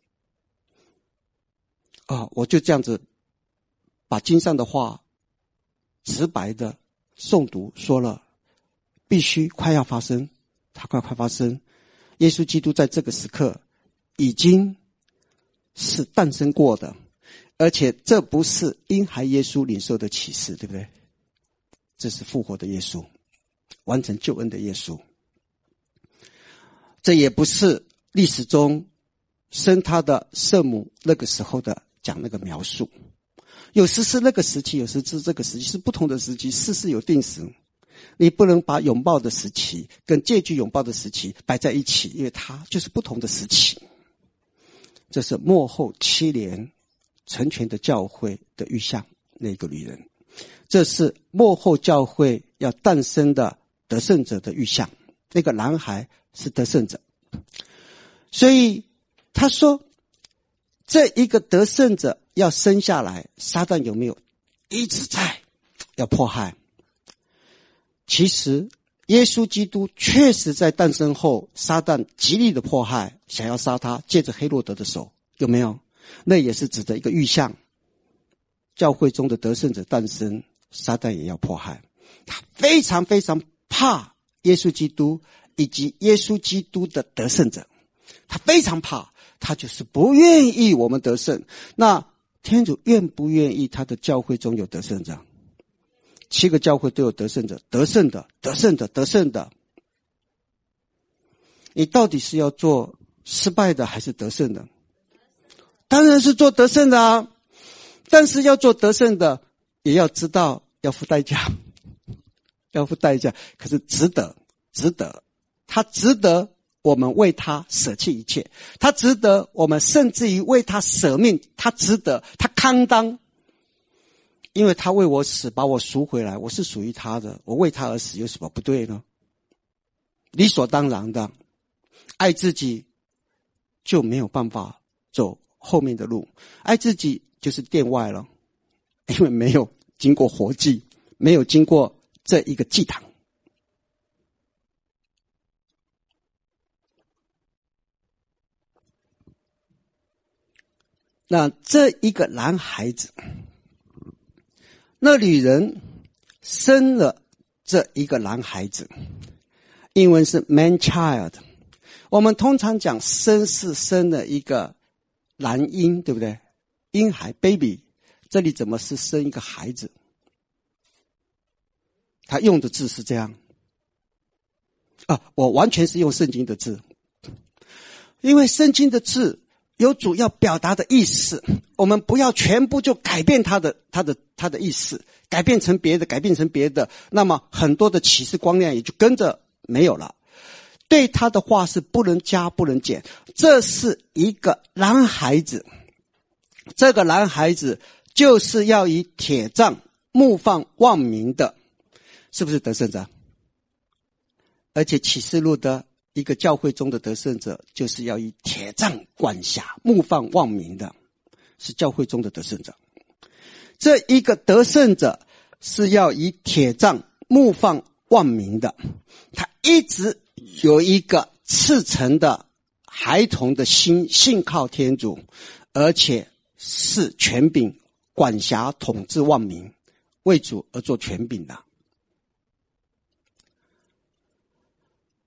我就这样子把经上的话直白的诵读说了，必须快要发生，它快发生。耶稣基督在这个时刻已经是诞生过的，而且这不是婴孩耶稣领受的启示，对不对？这是复活的耶稣，完成救恩的耶稣。这也不是历史中生他的圣母那个时候的讲那个描述，有时是那个时期，有时是这个时期，是不同的时期，事事有定时。你不能把拥抱的时期跟借据拥抱的时期摆在一起，因为它就是不同的时期。这是末后7年成全的教会的预象，那个女人，这是末后教会要诞生的得胜者的预象，那个男孩是得胜者。所以他说这一个得胜者要生下来，撒旦有没有一直在要迫害？其实耶稣基督确实在诞生后，撒旦极力的迫害，想要杀他，借着黑落德的手，有没有？那也是指的一个预象，教会中的得胜者诞生，撒旦也要迫害。他非常非常怕耶稣基督以及耶稣基督的得胜者，他非常怕，他就是不愿意我们得胜。那天主愿不愿意他的教会中有得胜者？7个教会都有得胜者，得胜的。你到底是要做失败的还是得胜的？当然是做得胜的啊！但是要做得胜的，也要知道要付代价，可是值得，他值得我们为他舍弃一切，他值得我们甚至于为他舍命，他值得，他堪当。因为他为我死，把我赎回来，我是属于他的，我为他而死，有什么不对呢？理所当然的，爱自己就没有办法走后面的路，爱自己就是殿外了，因为没有经过活祭，没有经过这一个祭坛。那这一个男孩子，那女人生了这一个男孩子，英文是 man child。我们通常讲生是生了一个男婴，对不对？婴孩 baby， 这里怎么是生一个孩子？他用的字是这样我完全是用圣经的字，因为圣经的字有主要表达的意思，我们不要全部就改变他的意思，改变成别的，那么很多的启示光亮也就跟着没有了。对他的话是不能加不能减，这是一个男孩子，这个男孩子就是要以铁杖牧放万民的，是不是得胜者？而且启示录的一个教会中的得胜者，就是要以铁杖管辖牧放万民的，是教会中的得胜者。这一个得胜者是要以铁杖牧放万民的，他一直有一个赤诚的孩童的心，信靠天主，而且是权柄管辖统治万民，为主而做权柄的。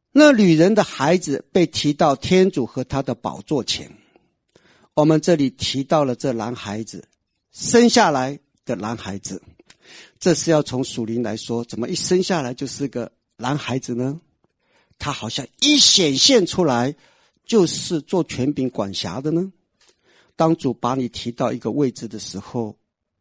那女人的孩子被提到天主和他的宝座前，我们这里提到了这男孩子，生下来的男孩子，这是要从属灵来说，怎么一生下来就是个男孩子呢？他好像一显现出来就是做权柄管辖的呢？当主把你提到一个位置的时候，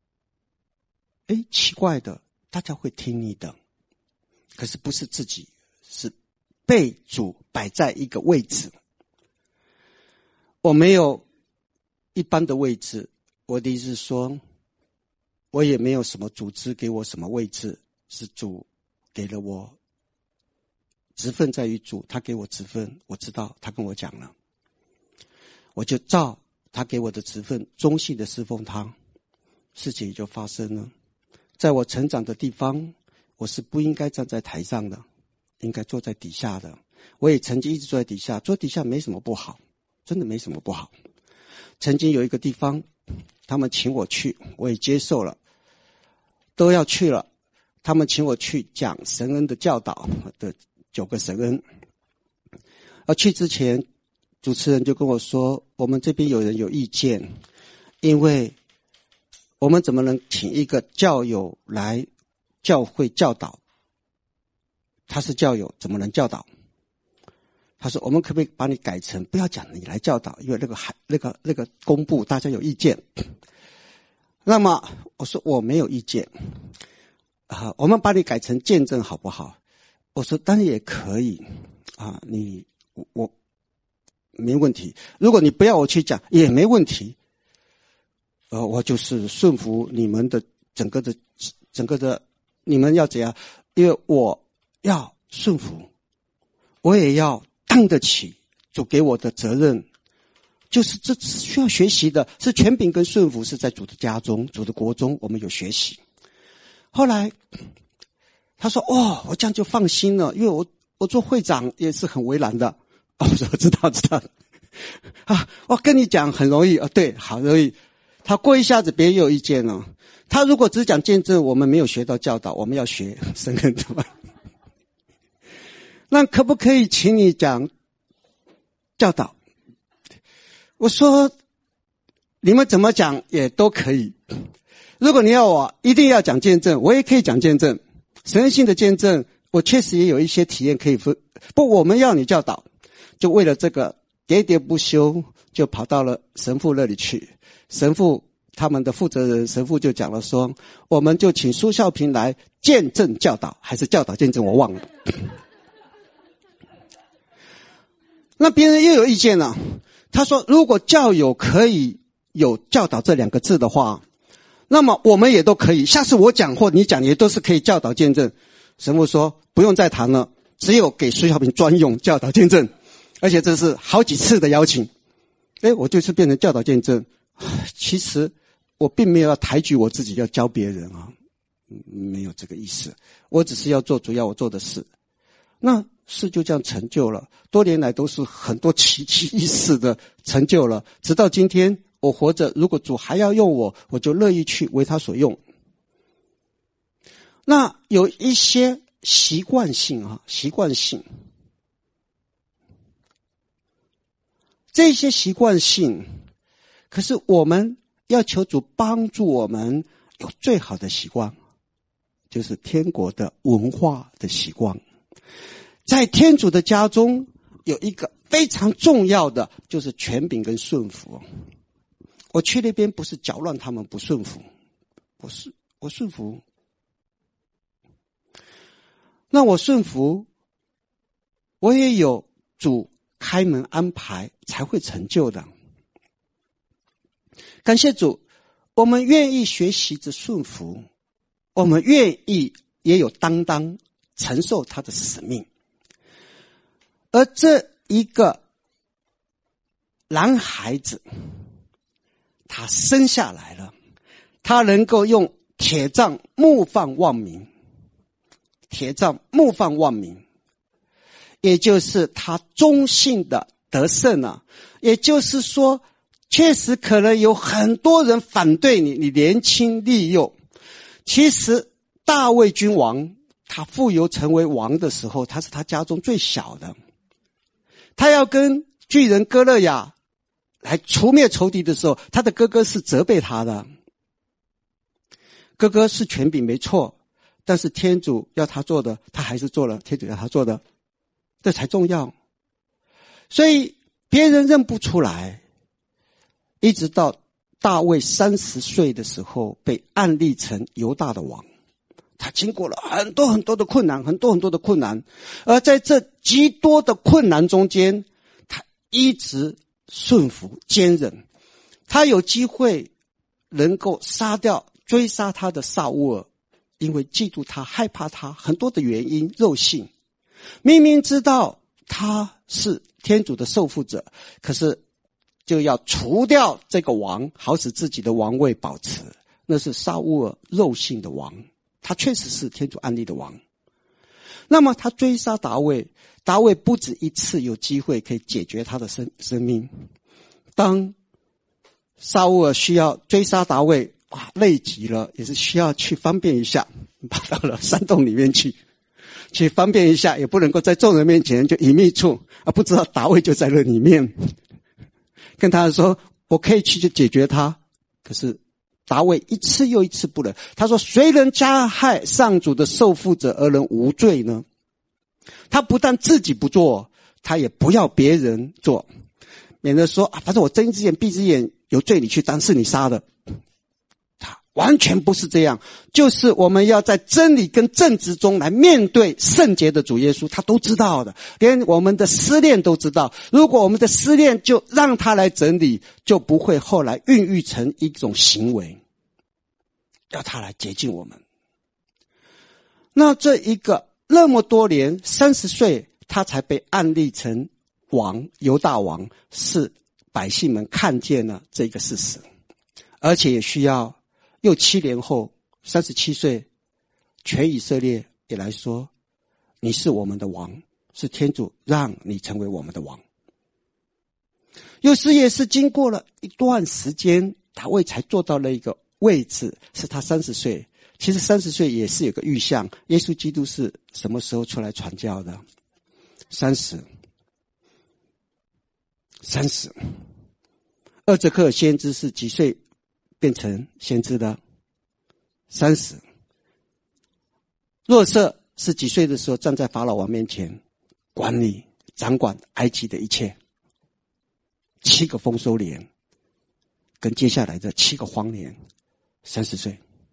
奇怪的，大家会听你的，可是不是自己，是被主摆在一个位置。我没有一般的位置，我的意思是说，我也没有什么组织给我什么位置，是主给了我职分，在于主，他给我职分，我知道他跟我讲了，我就照他给我的职分忠心的侍奉他，事情也就发生了。在我成长的地方，我是不应该站在台上的，应该坐在底下的。我也曾经一直坐在底下，坐底下没什么不好，真的没什么不好。曾经有一个地方，他们请我去，我也接受了，都要去了。他们请我去讲神恩的教导的9个神恩。而去之前，主持人就跟我说，我们这边有人有意见，因为我们怎么能请一个教友来教会教导？他是教友，怎么能教导？他说：“我们可不可以把你改成不要讲你来教导，因为那个公布大家有意见。”那么我说我没有意见我们把你改成见证好不好？我说当然也可以我没问题。如果你不要我去讲也没问题。我就是顺服你们的整个的你们要怎样？因为我要顺服，我也要当得起主给我的责任，就是这需要学习的，是权柄跟顺服是在主的家中、主的国中，我们有学习。后来他说：“我这样就放心了，因为我做会长也是很为难的。”我说：“知道我跟你讲很容易对，好容易。”他过一下子别人有意见了。他如果只讲见证，我们没有学到教导，我们要学神恩的嘛。那可不可以请你讲教导？我说你们怎么讲也都可以。如果你要我一定要讲见证，我也可以讲见证。神恩性的见证，我确实也有一些体验可以分。不，我们要你教导，就为了这个喋喋不休，就跑到了神父那里去。神父他们的负责人神父就讲了说，我们就请苏孝平来见证教导，还是教导见证我忘了。那别人又有意见了，他说如果教友可以有教导这2个字的话，那么我们也都可以，下次我讲或你讲也都是可以教导见证。神父说不用再谈了，只有给苏孝平专用教导见证，而且这是好几次的邀请。我就是变成教导见证。其实我并没有要抬举我自己，要教别人没有这个意思。我只是要做主要我做的事，那事就这样成就了。多年来都是很多奇迹异事的成就了，直到今天我活着，如果主还要用我，我就乐意去为他所用。那有一些习惯性，这些习惯性，可是我们要求主帮助我们有最好的习惯，就是天国的文化的习惯。在天主的家中有一个非常重要的，就是权柄跟顺服。我去那边不是搅乱他们不顺服，我顺服。那我顺服，我也有主开门安排才会成就的。感谢主，我们愿意学习着顺服，我们愿意也有担当承受他的使命。而这一个男孩子，他生下来了，他能够用铁杖牧放万民，也就是他忠信的得胜了。也就是说，确实可能有很多人反对你，你年轻力幼。其实大卫君王他他傅油成为王的时候，他是他家中最小的。他要跟巨人歌勒雅来除灭仇敌的时候，他的哥哥是责备他的。哥哥是权柄没错，但是天主要他做的，他还是做了天主要他做的，这才重要。所以别人认不出来，一直到大卫30岁的时候被按立成犹大的王。他经过了很多很多的困难，很多很多的困难，而在这极多的困难中间，他一直顺服坚忍。他有机会能够追杀他的撒乌尔，因为嫉妒他害怕他很多的原因，肉性。明明知道他是天主的受缚者，可是就要除掉这个王，好使自己的王位保持。那是撒乌尔肉性的王，他确实是天主按立的王。那么他追杀大卫，大卫不止一次有机会可以解决他的生命。当撒乌尔需要追杀大卫，累极了，也是需要去方便一下，跑到了山洞里面去方便一下，也不能够在众人面前就隐秘处，不知道大卫就在那里面。跟他说我可以去解决他，可是大卫一次又一次不能。他说谁能加害上主的受缚者而能无罪呢？他不但自己不做，他也不要别人做，免得说反正我睁一只眼闭一只眼，有罪你去担，是你杀的。他完全不是这样，就是我们要在真理跟正直中来面对圣洁的主耶稣，他都知道的，连我们的失恋都知道。如果我们的失恋就让他来整理，就不会后来孕育成一种行为，要他来洁净我们。那这一个那么多年30岁他才被按立成王，犹大王，是百姓们看见了这个事实，而且也需要又7年后37岁，全以色列也来说你是我们的王，是天主让你成为我们的王。有时也是经过了一段时间，大卫才做到了一个位置，是他30岁。其实30岁也是有个预象，耶稣基督是什么时候出来传教的？30。厄则克尔先知是几岁变成先知的？30。若瑟是几岁的时候站在法老王面前管理掌管埃及的一切？7个丰收年跟接下来的7个荒年，30岁。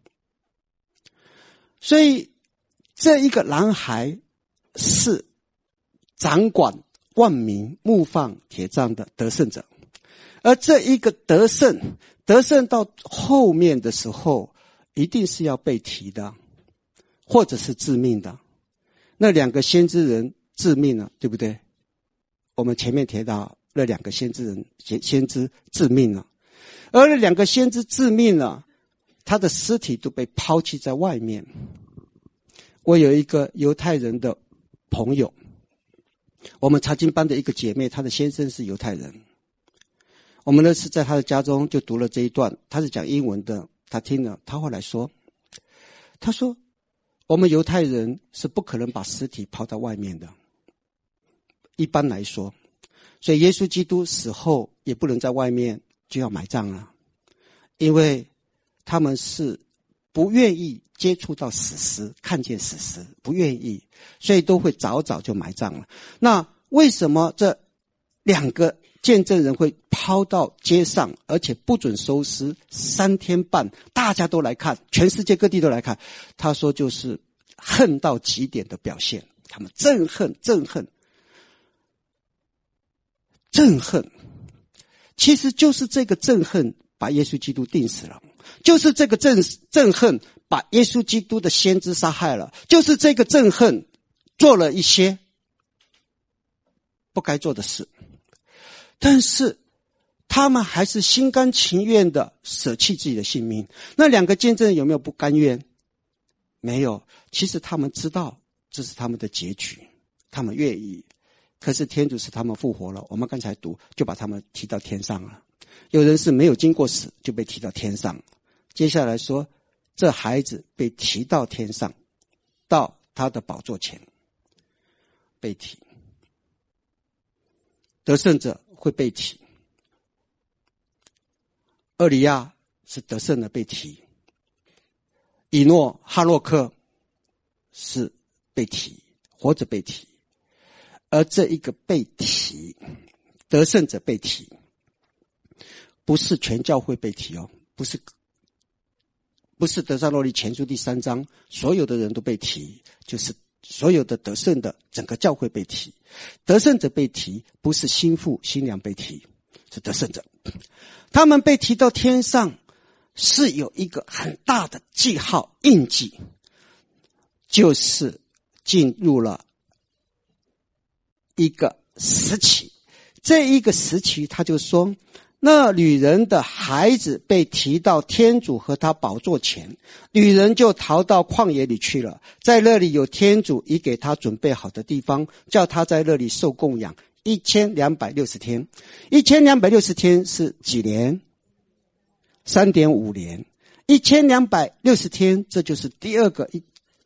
所以这一个男孩是掌管万民牧放铁杖的得胜者，而这一个得胜到后面的时候一定是要被提的，或者是致命的。那2个先知人致命了，对不对？我们前面提到那2个先知致命了，而那2个先知致命了，他的尸体都被抛弃在外面。我有一个犹太人的朋友，我们查经班的一个姐妹，她的先生是犹太人。我们那次在她的家中就读了这一段，她是讲英文的，她听了，她后来说，她说我们犹太人是不可能把尸体抛到外面的，一般来说，所以耶稣基督死后也不能在外面就要埋葬了，因为他们是不愿意接触到死尸，看见死尸，不愿意，所以都会早早就埋葬了。那为什么这2个见证人会抛到街上，而且不准收尸3天半，大家都来看，全世界各地都来看？他说就是恨到极点的表现，他们憎恨，其实就是这个憎恨把耶稣基督钉死了，就是这个憎恨把耶稣基督的先知杀害了，就是这个憎恨做了一些不该做的事，但是他们还是心甘情愿的舍弃自己的性命。那2个见证人有没有不甘愿？没有，其实他们知道这是他们的结局，他们愿意，可是天主使他们复活了，我们刚才读就把他们提到天上了。有人是没有经过死就被提到天上，接下来说这孩子被提到天上，到他的宝座前被提，得胜者会被提。厄里亚是得胜的被提，以诺、哈诺克是被提，活着被提。而这一个被提，得胜者被提，不是全教会被提哦，不是得撒罗尼前书第3章所有的人都被提，就是所有的得胜的整个教会被提。得胜者被提，不是新妇新娘被提，是得胜者。他们被提到天上，是有一个很大的记号印记，就是进入了一个时期。这一个时期他就说，那女人的孩子被提到天主和他宝座前，女人就逃到旷野里去了，在那里有天主已给他准备好的地方，叫他在那里受供养1260天。1260天是几年？ 3.5 年。1260天，这就是第二个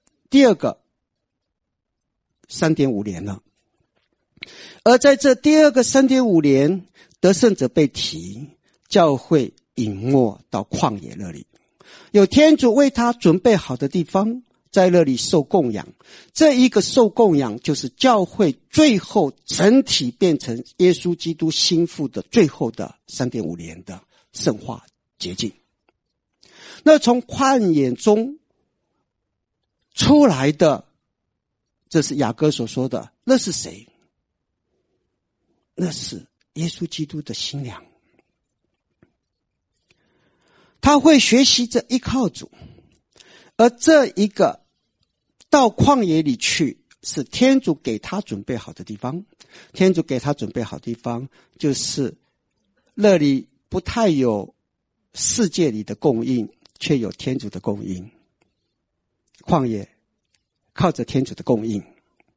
3.5 年了。而在这第二个 3.5 年，得胜者被提，教会隐没到旷野那里，有天主为他准备好的地方，在那里受供养。这一个受供养，就是教会最后整体变成耶稣基督心腹的最后的 3.5 年的圣化洁净。那从旷野中出来的，这是雅歌所说的，那是谁？那是耶稣基督的新娘。他会学习着依靠主，而这一个到旷野里去，是天主给他准备好的地方。天主给他准备好的地方，就是那里不太有世界里的供应，却有天主的供应。旷野靠着天主的供应。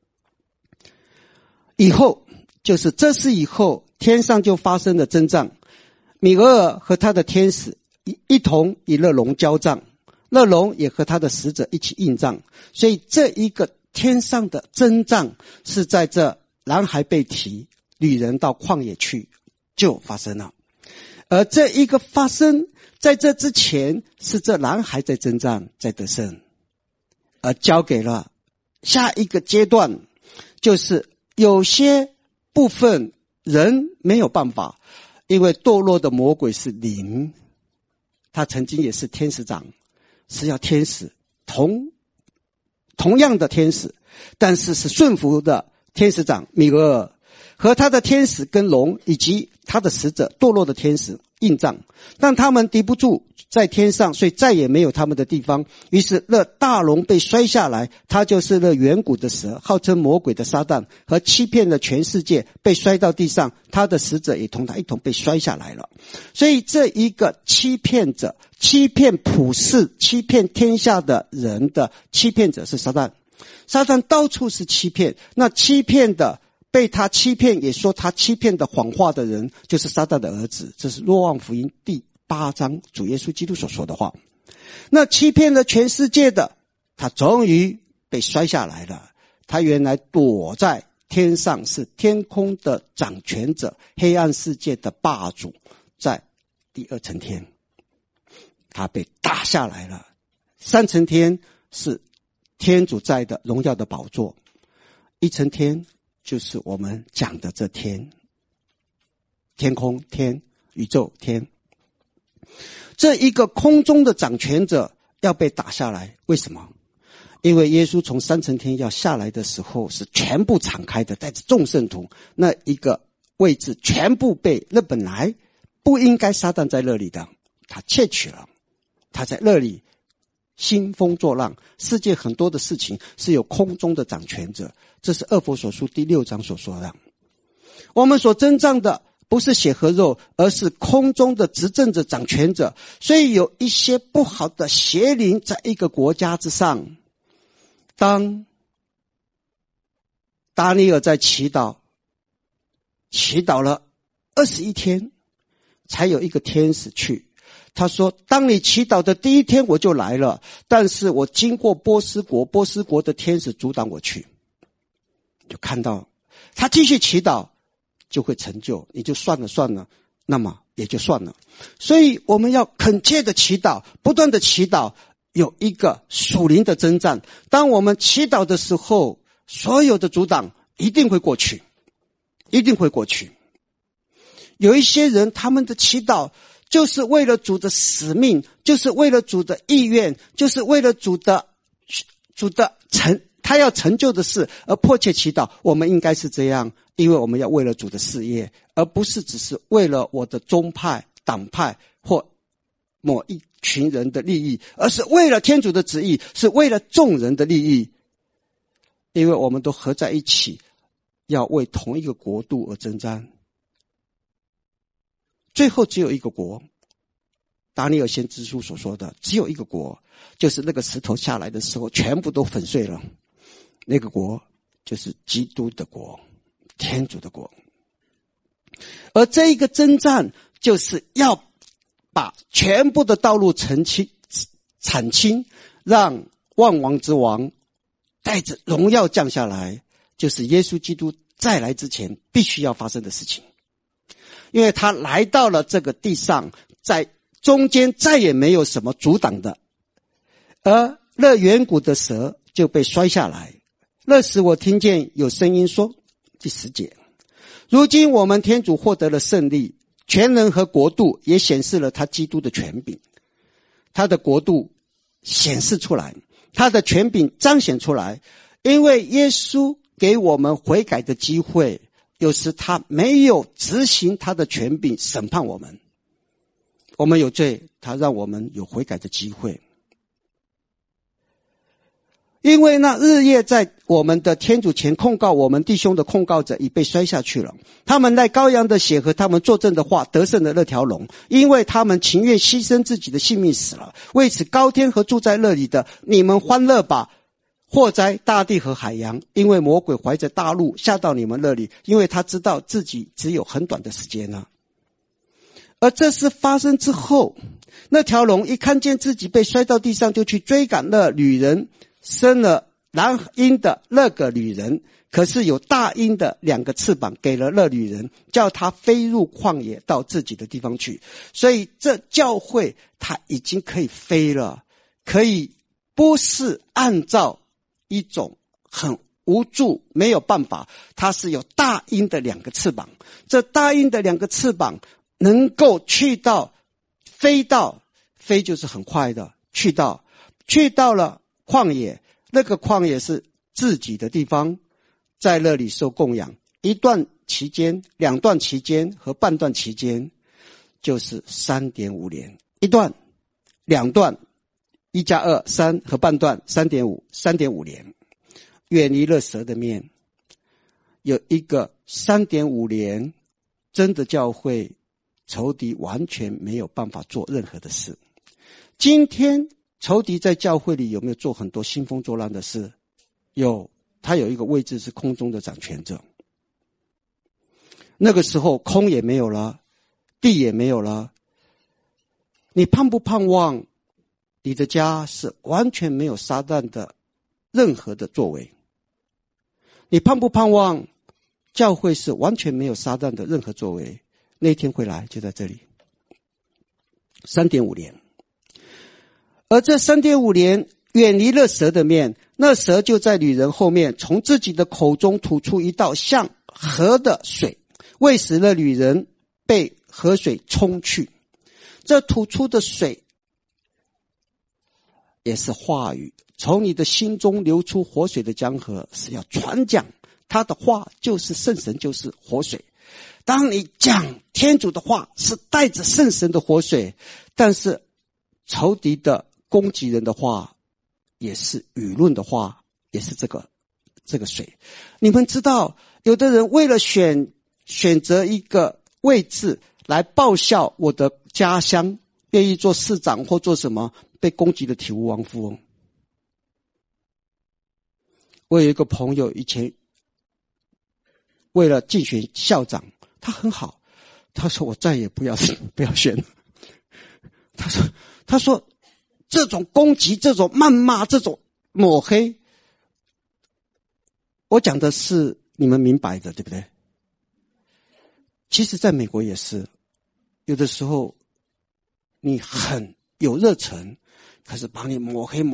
以后就是这是以后天上就发生的征战，米俄尔和他的天使一同与那龙交战，那龙也和他的使者一起应战。所以这一个天上的征战是在这男孩被提，女人到旷野去就发生了。而这一个发生在这之前，是这男孩在征战，在得胜，而交给了下一个阶段，就是有些部分人没有办法，因为堕落的魔鬼是灵，他曾经也是天使长，是要天使同样的天使，但是是顺服的天使长米俄尔和他的天使跟龙以及他的使者堕落的天使应战，但他们敌不住在天上，所以再也没有他们的地方。于是那大龙被摔下来，他就是那远古的蛇，号称魔鬼的撒旦，和欺骗了全世界，被摔到地上，他的使者也同他一同被摔下来了。所以这一个欺骗者，欺骗普世，欺骗天下的人的欺骗者是撒旦。撒旦到处是欺骗，那欺骗的被他欺骗也说他欺骗的谎话的人，就是撒旦的儿子。这是若望福音第8章主耶稣基督所说的话。那欺骗了全世界的，他终于被摔下来了。他原来躲在天上，是天空的掌权者，黑暗世界的霸主，在第2层天他被打下来了。3层天是天主在的荣耀的宝座，1层天就是我们讲的这天，天空天，宇宙天。这一个空中的掌权者要被打下来，为什么？因为耶稣从3层天要下来的时候，是全部敞开的，带着众圣徒，那一个位置全部被那本来不应该撒旦在那里的，他窃取了，他在那里兴风作浪。世界很多的事情是有空中的掌权者，这是《厄弗所书》第6章所说的。我们所征战的不是血和肉，而是空中的执政者、掌权者。所以有一些不好的邪灵在一个国家之上。当达尼尔在祈祷了21天，才有一个天使去。 他说，当你祈祷的第一天我就来了，但是我经过波斯国，波斯国的天使阻挡我去。就看到他继续祈祷就会成就，你就算了，那么也就算了。所以我们要恳切的祈祷，不断的祈祷，有一个属灵的征战。当我们祈祷的时候，所有的阻挡一定会过去，一定会过去。有一些人，他们的祈祷就是为了主的使命，就是为了主的意愿，就是为了主的他要成就的事而迫切祈祷。我们应该是这样，因为我们要为了主的事业，而不是只是为了我的宗派、党派或某一群人的利益，而是为了天主的旨意，是为了众人的利益。因为我们都合在一起，要为同一个国度而征战。最后只有一个国，达尼尔先知书所说的只有一个国，就是那个石头下来的时候全部都粉碎了，那个国就是基督的国，天主的国。而这一个征战就是要把全部的道路铲清，让万王之王带着荣耀降下来，就是耶稣基督再来之前必须要发生的事情。因为他来到了这个地上，在中间再也没有什么阻挡的，而那远古的蛇就被摔下来。那时我听见有声音说，第10节，如今我们天主获得了胜利，权能和国度也显示了他基督的权柄。他的国度显示出来，他的权柄彰显出来，因为耶稣给我们悔改的机会，有时他没有执行他的权柄审判我们，我们有罪，他让我们有悔改的机会。因为那日夜在我们的天主前控告我们弟兄的控告者已被摔下去了，他们赖羔羊的血和他们作证的话得胜了那条龙，因为他们情愿牺牲自己的性命死了。为此高天和住在那里的，你们欢乐吧，祸灾大地和海洋，因为魔鬼怀着大怒下到你们那里，因为他知道自己只有很短的时间了。而这事发生之后，那条龙一看见自己被摔到地上，就去追赶那女人生了男婴的那个女人，可是有大鹰的2个翅膀给了那女人，叫她飞入旷野到自己的地方去。所以这教会它已经可以飞了，可以不是按照一种很无助没有办法，它是有大鹰的2个翅膀，这大鹰的2个翅膀能够飞就是很快的，去到了旷野，那个旷野是自己的地方，在那里受供养1段期间、2段期间和半段期间，就是 3.5 年，1段、2段1加2 3和半段 3.5 年，远离了蛇的面。有一个 3.5 年真的教会，仇敌完全没有办法做任何的事。今天仇敌在教会里有没有做很多兴风作浪的事？有，他有一个位置是空中的掌权者。那个时候空也没有了，地也没有了。你盼不盼望你的家是完全没有撒旦的任何的作为？你盼不盼望教会是完全没有撒旦的任何作为？那一天会来，就在这里。3.5 年。而这 3.5 年远离了蛇的面，那蛇就在女人后面从自己的口中吐出一道像河的水，为使那女人被河水冲去。这吐出的水也是话语，从你的心中流出活水的江河，是要传讲他的话，就是圣神，就是活水。当你讲天主的话，是带着圣神的活水，但是仇敌的攻击人的话，也是舆论的话，也是这个水。你们知道，有的人为了选择一个位置来报效我的家乡，愿意做市长或做什么，被攻击的体无完肤。我有一个朋友，以前为了竞选校长，他很好，他说我再也不要选了。 他说这种攻击，这种谩骂，这种抹黑，我讲的是你们明白的，对不对？其实在美国也是，有的时候你很有热忱，可是把你抹黑，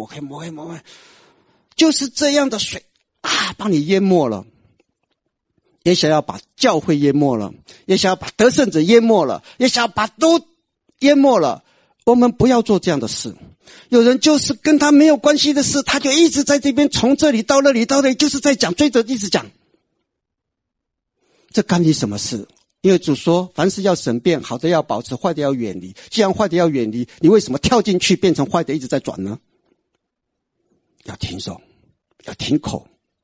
就是这样的水啊，把你淹没了。也想要把教会淹没了，也想要把得胜者淹没了，也想要把都淹没了。我们不要做这样的事。有人就是跟他没有关系的事，他就一直在这边从这里到那里到那里，就是在讲，追着一直讲。这干你什么事？因为主说凡事要审辩，好的要保持，坏的要远离。既然坏的要远离，你为什么跳进去变成坏的一直在转呢？要停手，要停口。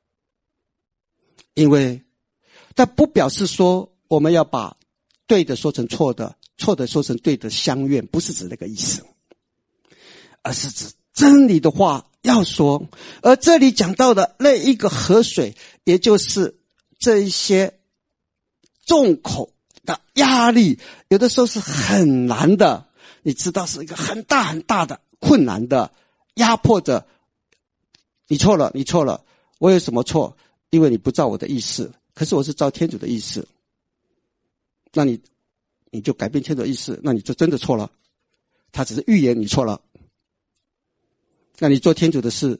因为但不表示说我们要把对的说成错的，错的说成对的相怨，不是指那个意思，而是指真理的话要说。而这里讲到的那一个河水，也就是这一些众口的压力，有的时候是很难的，你知道是一个很大很大的困难的压迫着。你错了，我有什么错？因为你不照我的意思，可是我是照天主的意思，那你就改变天主的意思，那你就真的错了。他只是预言你错了，那你做天主的事，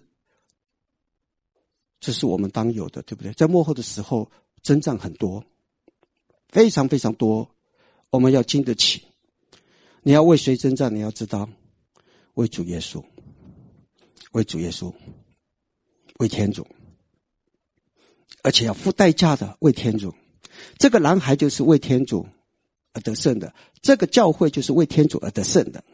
这是我们当有的，对不对？在末后的时候征战很多，非常非常多，我们要经得起。你要为谁征战？你要知道，为主耶稣，为主耶稣，为天主，而且要付代价的为天主。这个男孩就是为天主而得胜的，这个教会就是为天主而得胜的。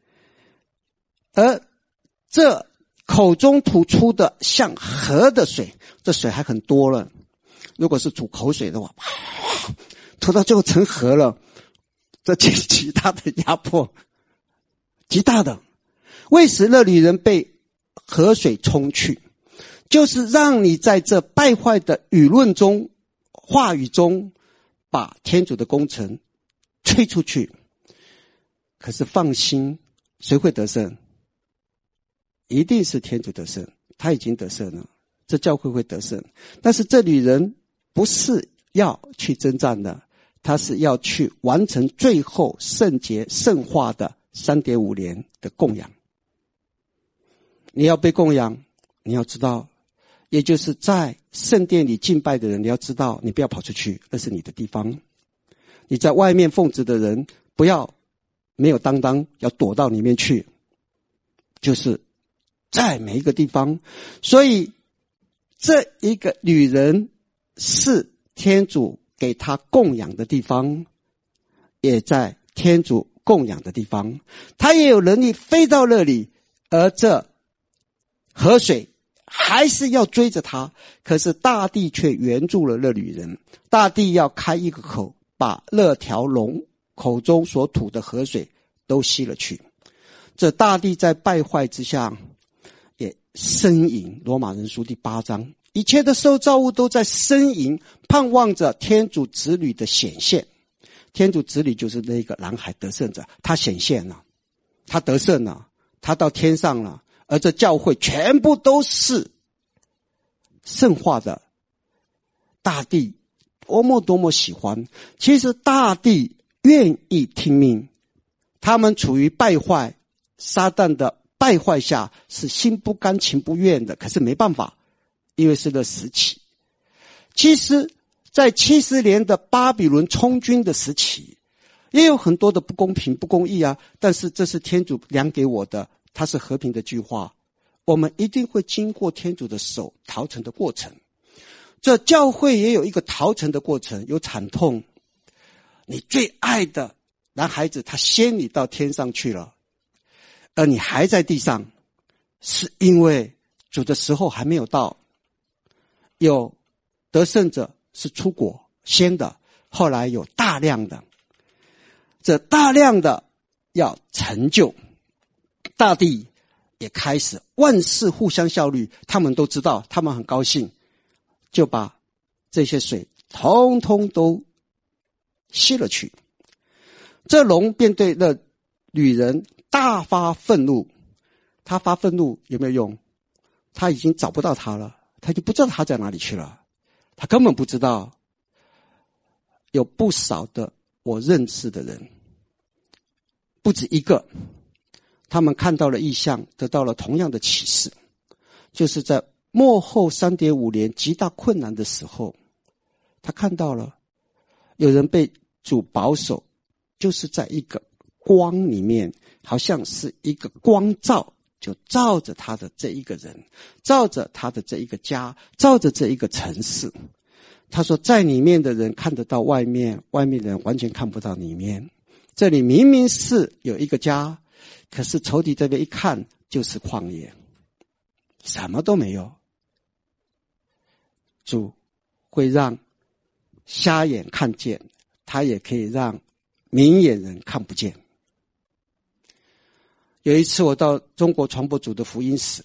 而这口中吐出的像河的水，这水还很多了，如果是吐口水的话，吐到最后成河了，这极大的压迫，极大的。为使那女人被河水冲去，就是让你在这败坏的舆论中、话语中，把天主的工程吹出去。可是放心，谁会得胜？一定是天主得胜，他已经得胜了，这教会会得胜。但是这女人不是要去征战的，她是要去完成最后圣洁圣化的 3.5 年的供养。你要被供养，你要知道，也就是在圣殿里敬拜的人，你要知道，你不要跑出去，那是你的地方。你在外面奉职的人，不要没有担当，要躲到里面去，就是在每一个地方。所以这一个女人是天主给她供养的地方，也在天主供养的地方，她也有能力飞到那里，而这河水还是要追着她。可是大地却援助了那女人，大地要开一个口，把那条龙口中所吐的河水都吸了去。这大地在败坏之下也呻吟，罗马人书第8章，一切的受造物都在呻吟，盼望着天主子女的显现。天主子女就是那个男孩得胜者，他显现了，他得胜了，他到天上了。而这教会全部都是圣化的，大地多么多么喜欢。其实大地愿意听命，他们处于败坏撒旦的败坏下，是心不甘情不愿的，可是没办法，因为是个时期。其实在70年的巴比伦充军的时期，也有很多的不公平不公义啊，但是这是天主量给我的，它是和平的计划，我们一定会经过天主的手逃城的过程。这教会也有一个逃城的过程，有惨痛。你最爱的男孩子他先你到天上去了，而你还在地上，是因为主的时候还没有到。有得胜者是出国先的，后来有大量的，这大量的要成就，大地也开始万事互相效力，他们都知道，他们很高兴，就把这些水通通都吸了去。这龙便对那女人大发愤怒。他发愤怒有没有用？他已经找不到他了，他就不知道他在哪里去了，他根本不知道。有不少的我认识的人，不止一个，他们看到了异象，得到了同样的启示，就是在末后 3.5 年极大困难的时候，他看到了有人被主保守，就是在一个光里面，好像是一个光照，就照着他的这一个人，照着他的这一个家，照着这一个城市。他说在里面的人看得到外面，外面的人完全看不到里面。这里明明是有一个家，可是仇敌这边一看就是旷野，什么都没有。主会让瞎眼看见，他也可以让明眼人看不见。有一次我到中国传播组的福音室，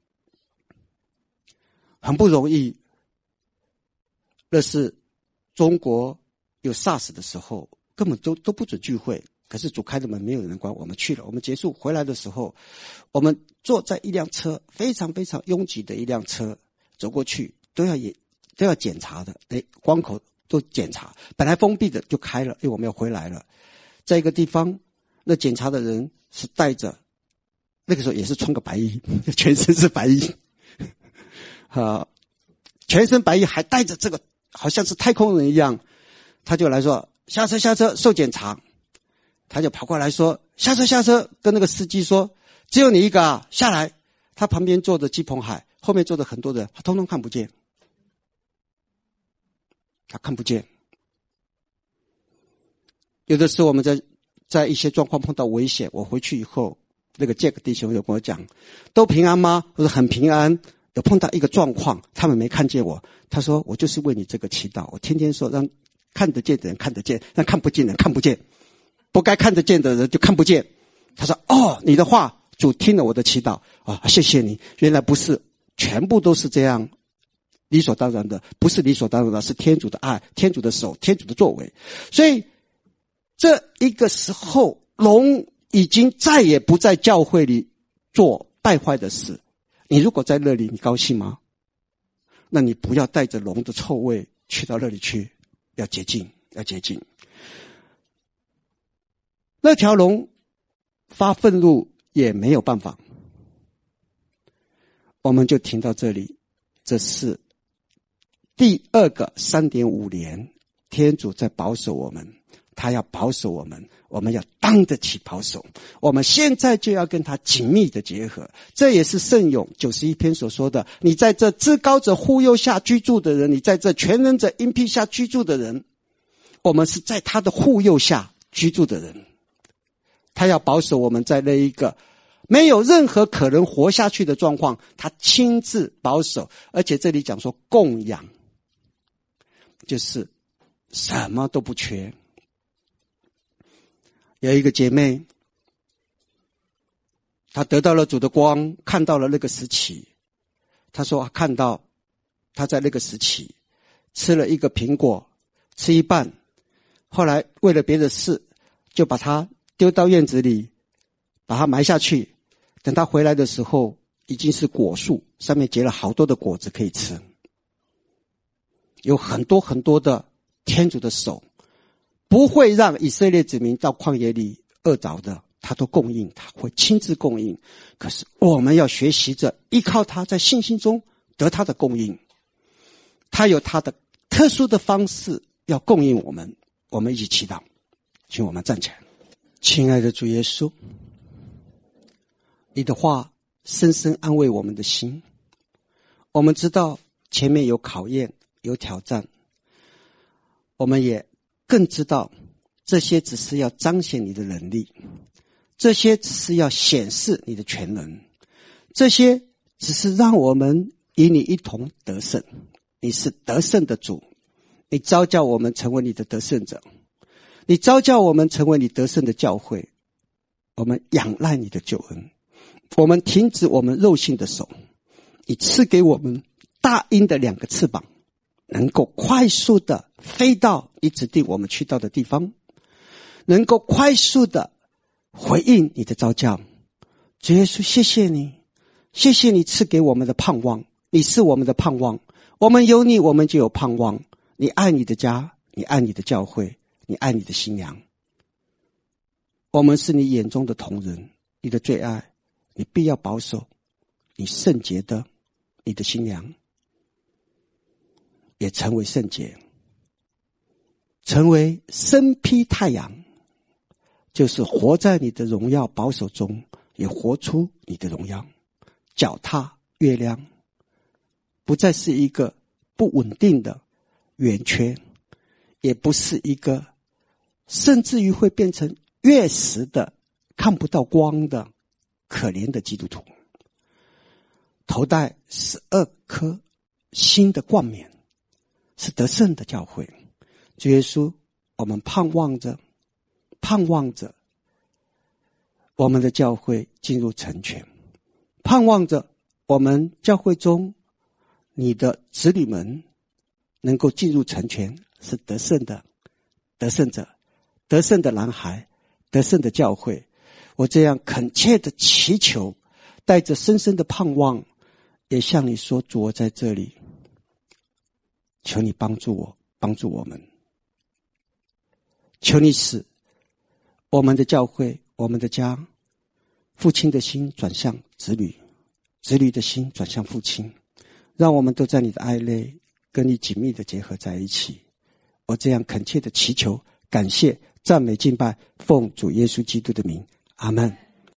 很不容易，那是中国有 SARS 的时候，根本都不准聚会，可是主开的门没有人关，我们去了。我们结束回来的时候，我们坐在一辆车，非常非常拥挤的一辆车，走过去都要检查的，关口都检查，本来封闭的就开了，因为我们要回来了。在一个地方，那检查的人是带着，那个时候也是穿个白衣，全身是白衣全身白衣还带着这个好像是太空人一样，他就来说下车下车受检查。他就跑过来说下车下车，跟那个司机说只有你一个啊，下来。他旁边坐着姬鹏海，后面坐着很多人，他通通看不见，他看不见。有的时候我们在一些状况碰到危险，我回去以后，那个 Jack 弟兄有跟我讲，都平安吗？我说很平安。有碰到一个状况，他们没看见我，他说我就是为你这个祈祷，我天天说让看得见的人看得见，让看不见的人看不见，不该看得见的人就看不见。他说你的话主听了我的祈祷谢谢你。原来不是全部都是这样理所当然的，不是理所当然的，是天主的爱，天主的手，天主的作为。所以这一个时候，龙已经再也不在教会里做败坏的事。你如果在那里，你高兴吗？那你不要带着龙的臭味去到那里去，要洁净，要洁净。那条龙发愤怒也没有办法，我们就停到这里。这是第二个 3.5 年，天主在保守我们，他要保守我们，我们要当得起保守。我们现在就要跟他紧密的结合。这也是圣咏91篇所说的，你在这至高者护佑下居住的人，你在这全能者荫庇下居住的人，我们是在他的护佑下居住的人。他要保守我们在那一个没有任何可能活下去的状况，他亲自保守。而且这里讲说供养，就是什么都不缺。有一个姐妹，她得到了主的光，看到了那个时期。她说看到她在那个时期吃了一个苹果，吃一半，后来为了别的事就把它丢到院子里，把它埋下去。等她回来的时候，已经是果树，上面结了好多的果子可以吃。有很多很多的天主的手不会让以色列子民到旷野里饿着的，他都供应，他会亲自供应。可是我们要学习着依靠他，在信心中得他的供应。他有他的特殊的方式要供应我们。我们一起祈祷，请我们站起来。亲爱的主耶稣，你的话深深安慰我们的心。我们知道前面有考验，有挑战，我们也更知道这些只是要彰显你的能力，这些只是要显示你的全能，这些只是让我们与你一同得胜。你是得胜的主，你召叫我们成为你的得胜者，你召叫我们成为你得胜的教会。我们仰赖你的救恩，我们停止我们肉性的手，你赐给我们大鹰的2个翅膀，能够快速的飞到你指定我们去到的地方，能够快速的回应你的召叫。主耶稣，谢谢你，谢谢你赐给我们的盼望，你是我们的盼望，我们有你，我们就有盼望。你爱你的家，你爱你的教会，你爱你的新娘，我们是你眼中的同人，你的最爱，你必要保守你圣洁的，你的新娘也成为圣洁，成为身披太阳，就是活在你的荣耀保守中，也活出你的荣耀。脚踏月亮，不再是一个不稳定的圆圈，也不是一个甚至于会变成月食的看不到光的可怜的基督徒。头戴12颗新的冠冕，是得胜的教会。主耶稣，我们盼望着我们的教会进入成全，盼望着我们教会中你的子女们能够进入成全，是得胜的得胜者，得胜的男孩，得胜的教会。我这样恳切的祈求，带着深深的盼望，也向你说，主，我在这里，求你帮助我，帮助我们，求你使我们的教会，我们的家，父亲的心转向子女，子女的心转向父亲，让我们都在你的爱内跟你紧密的结合在一起。我这样恳切的祈求，感谢赞美敬拜，奉主耶稣基督的名，阿们。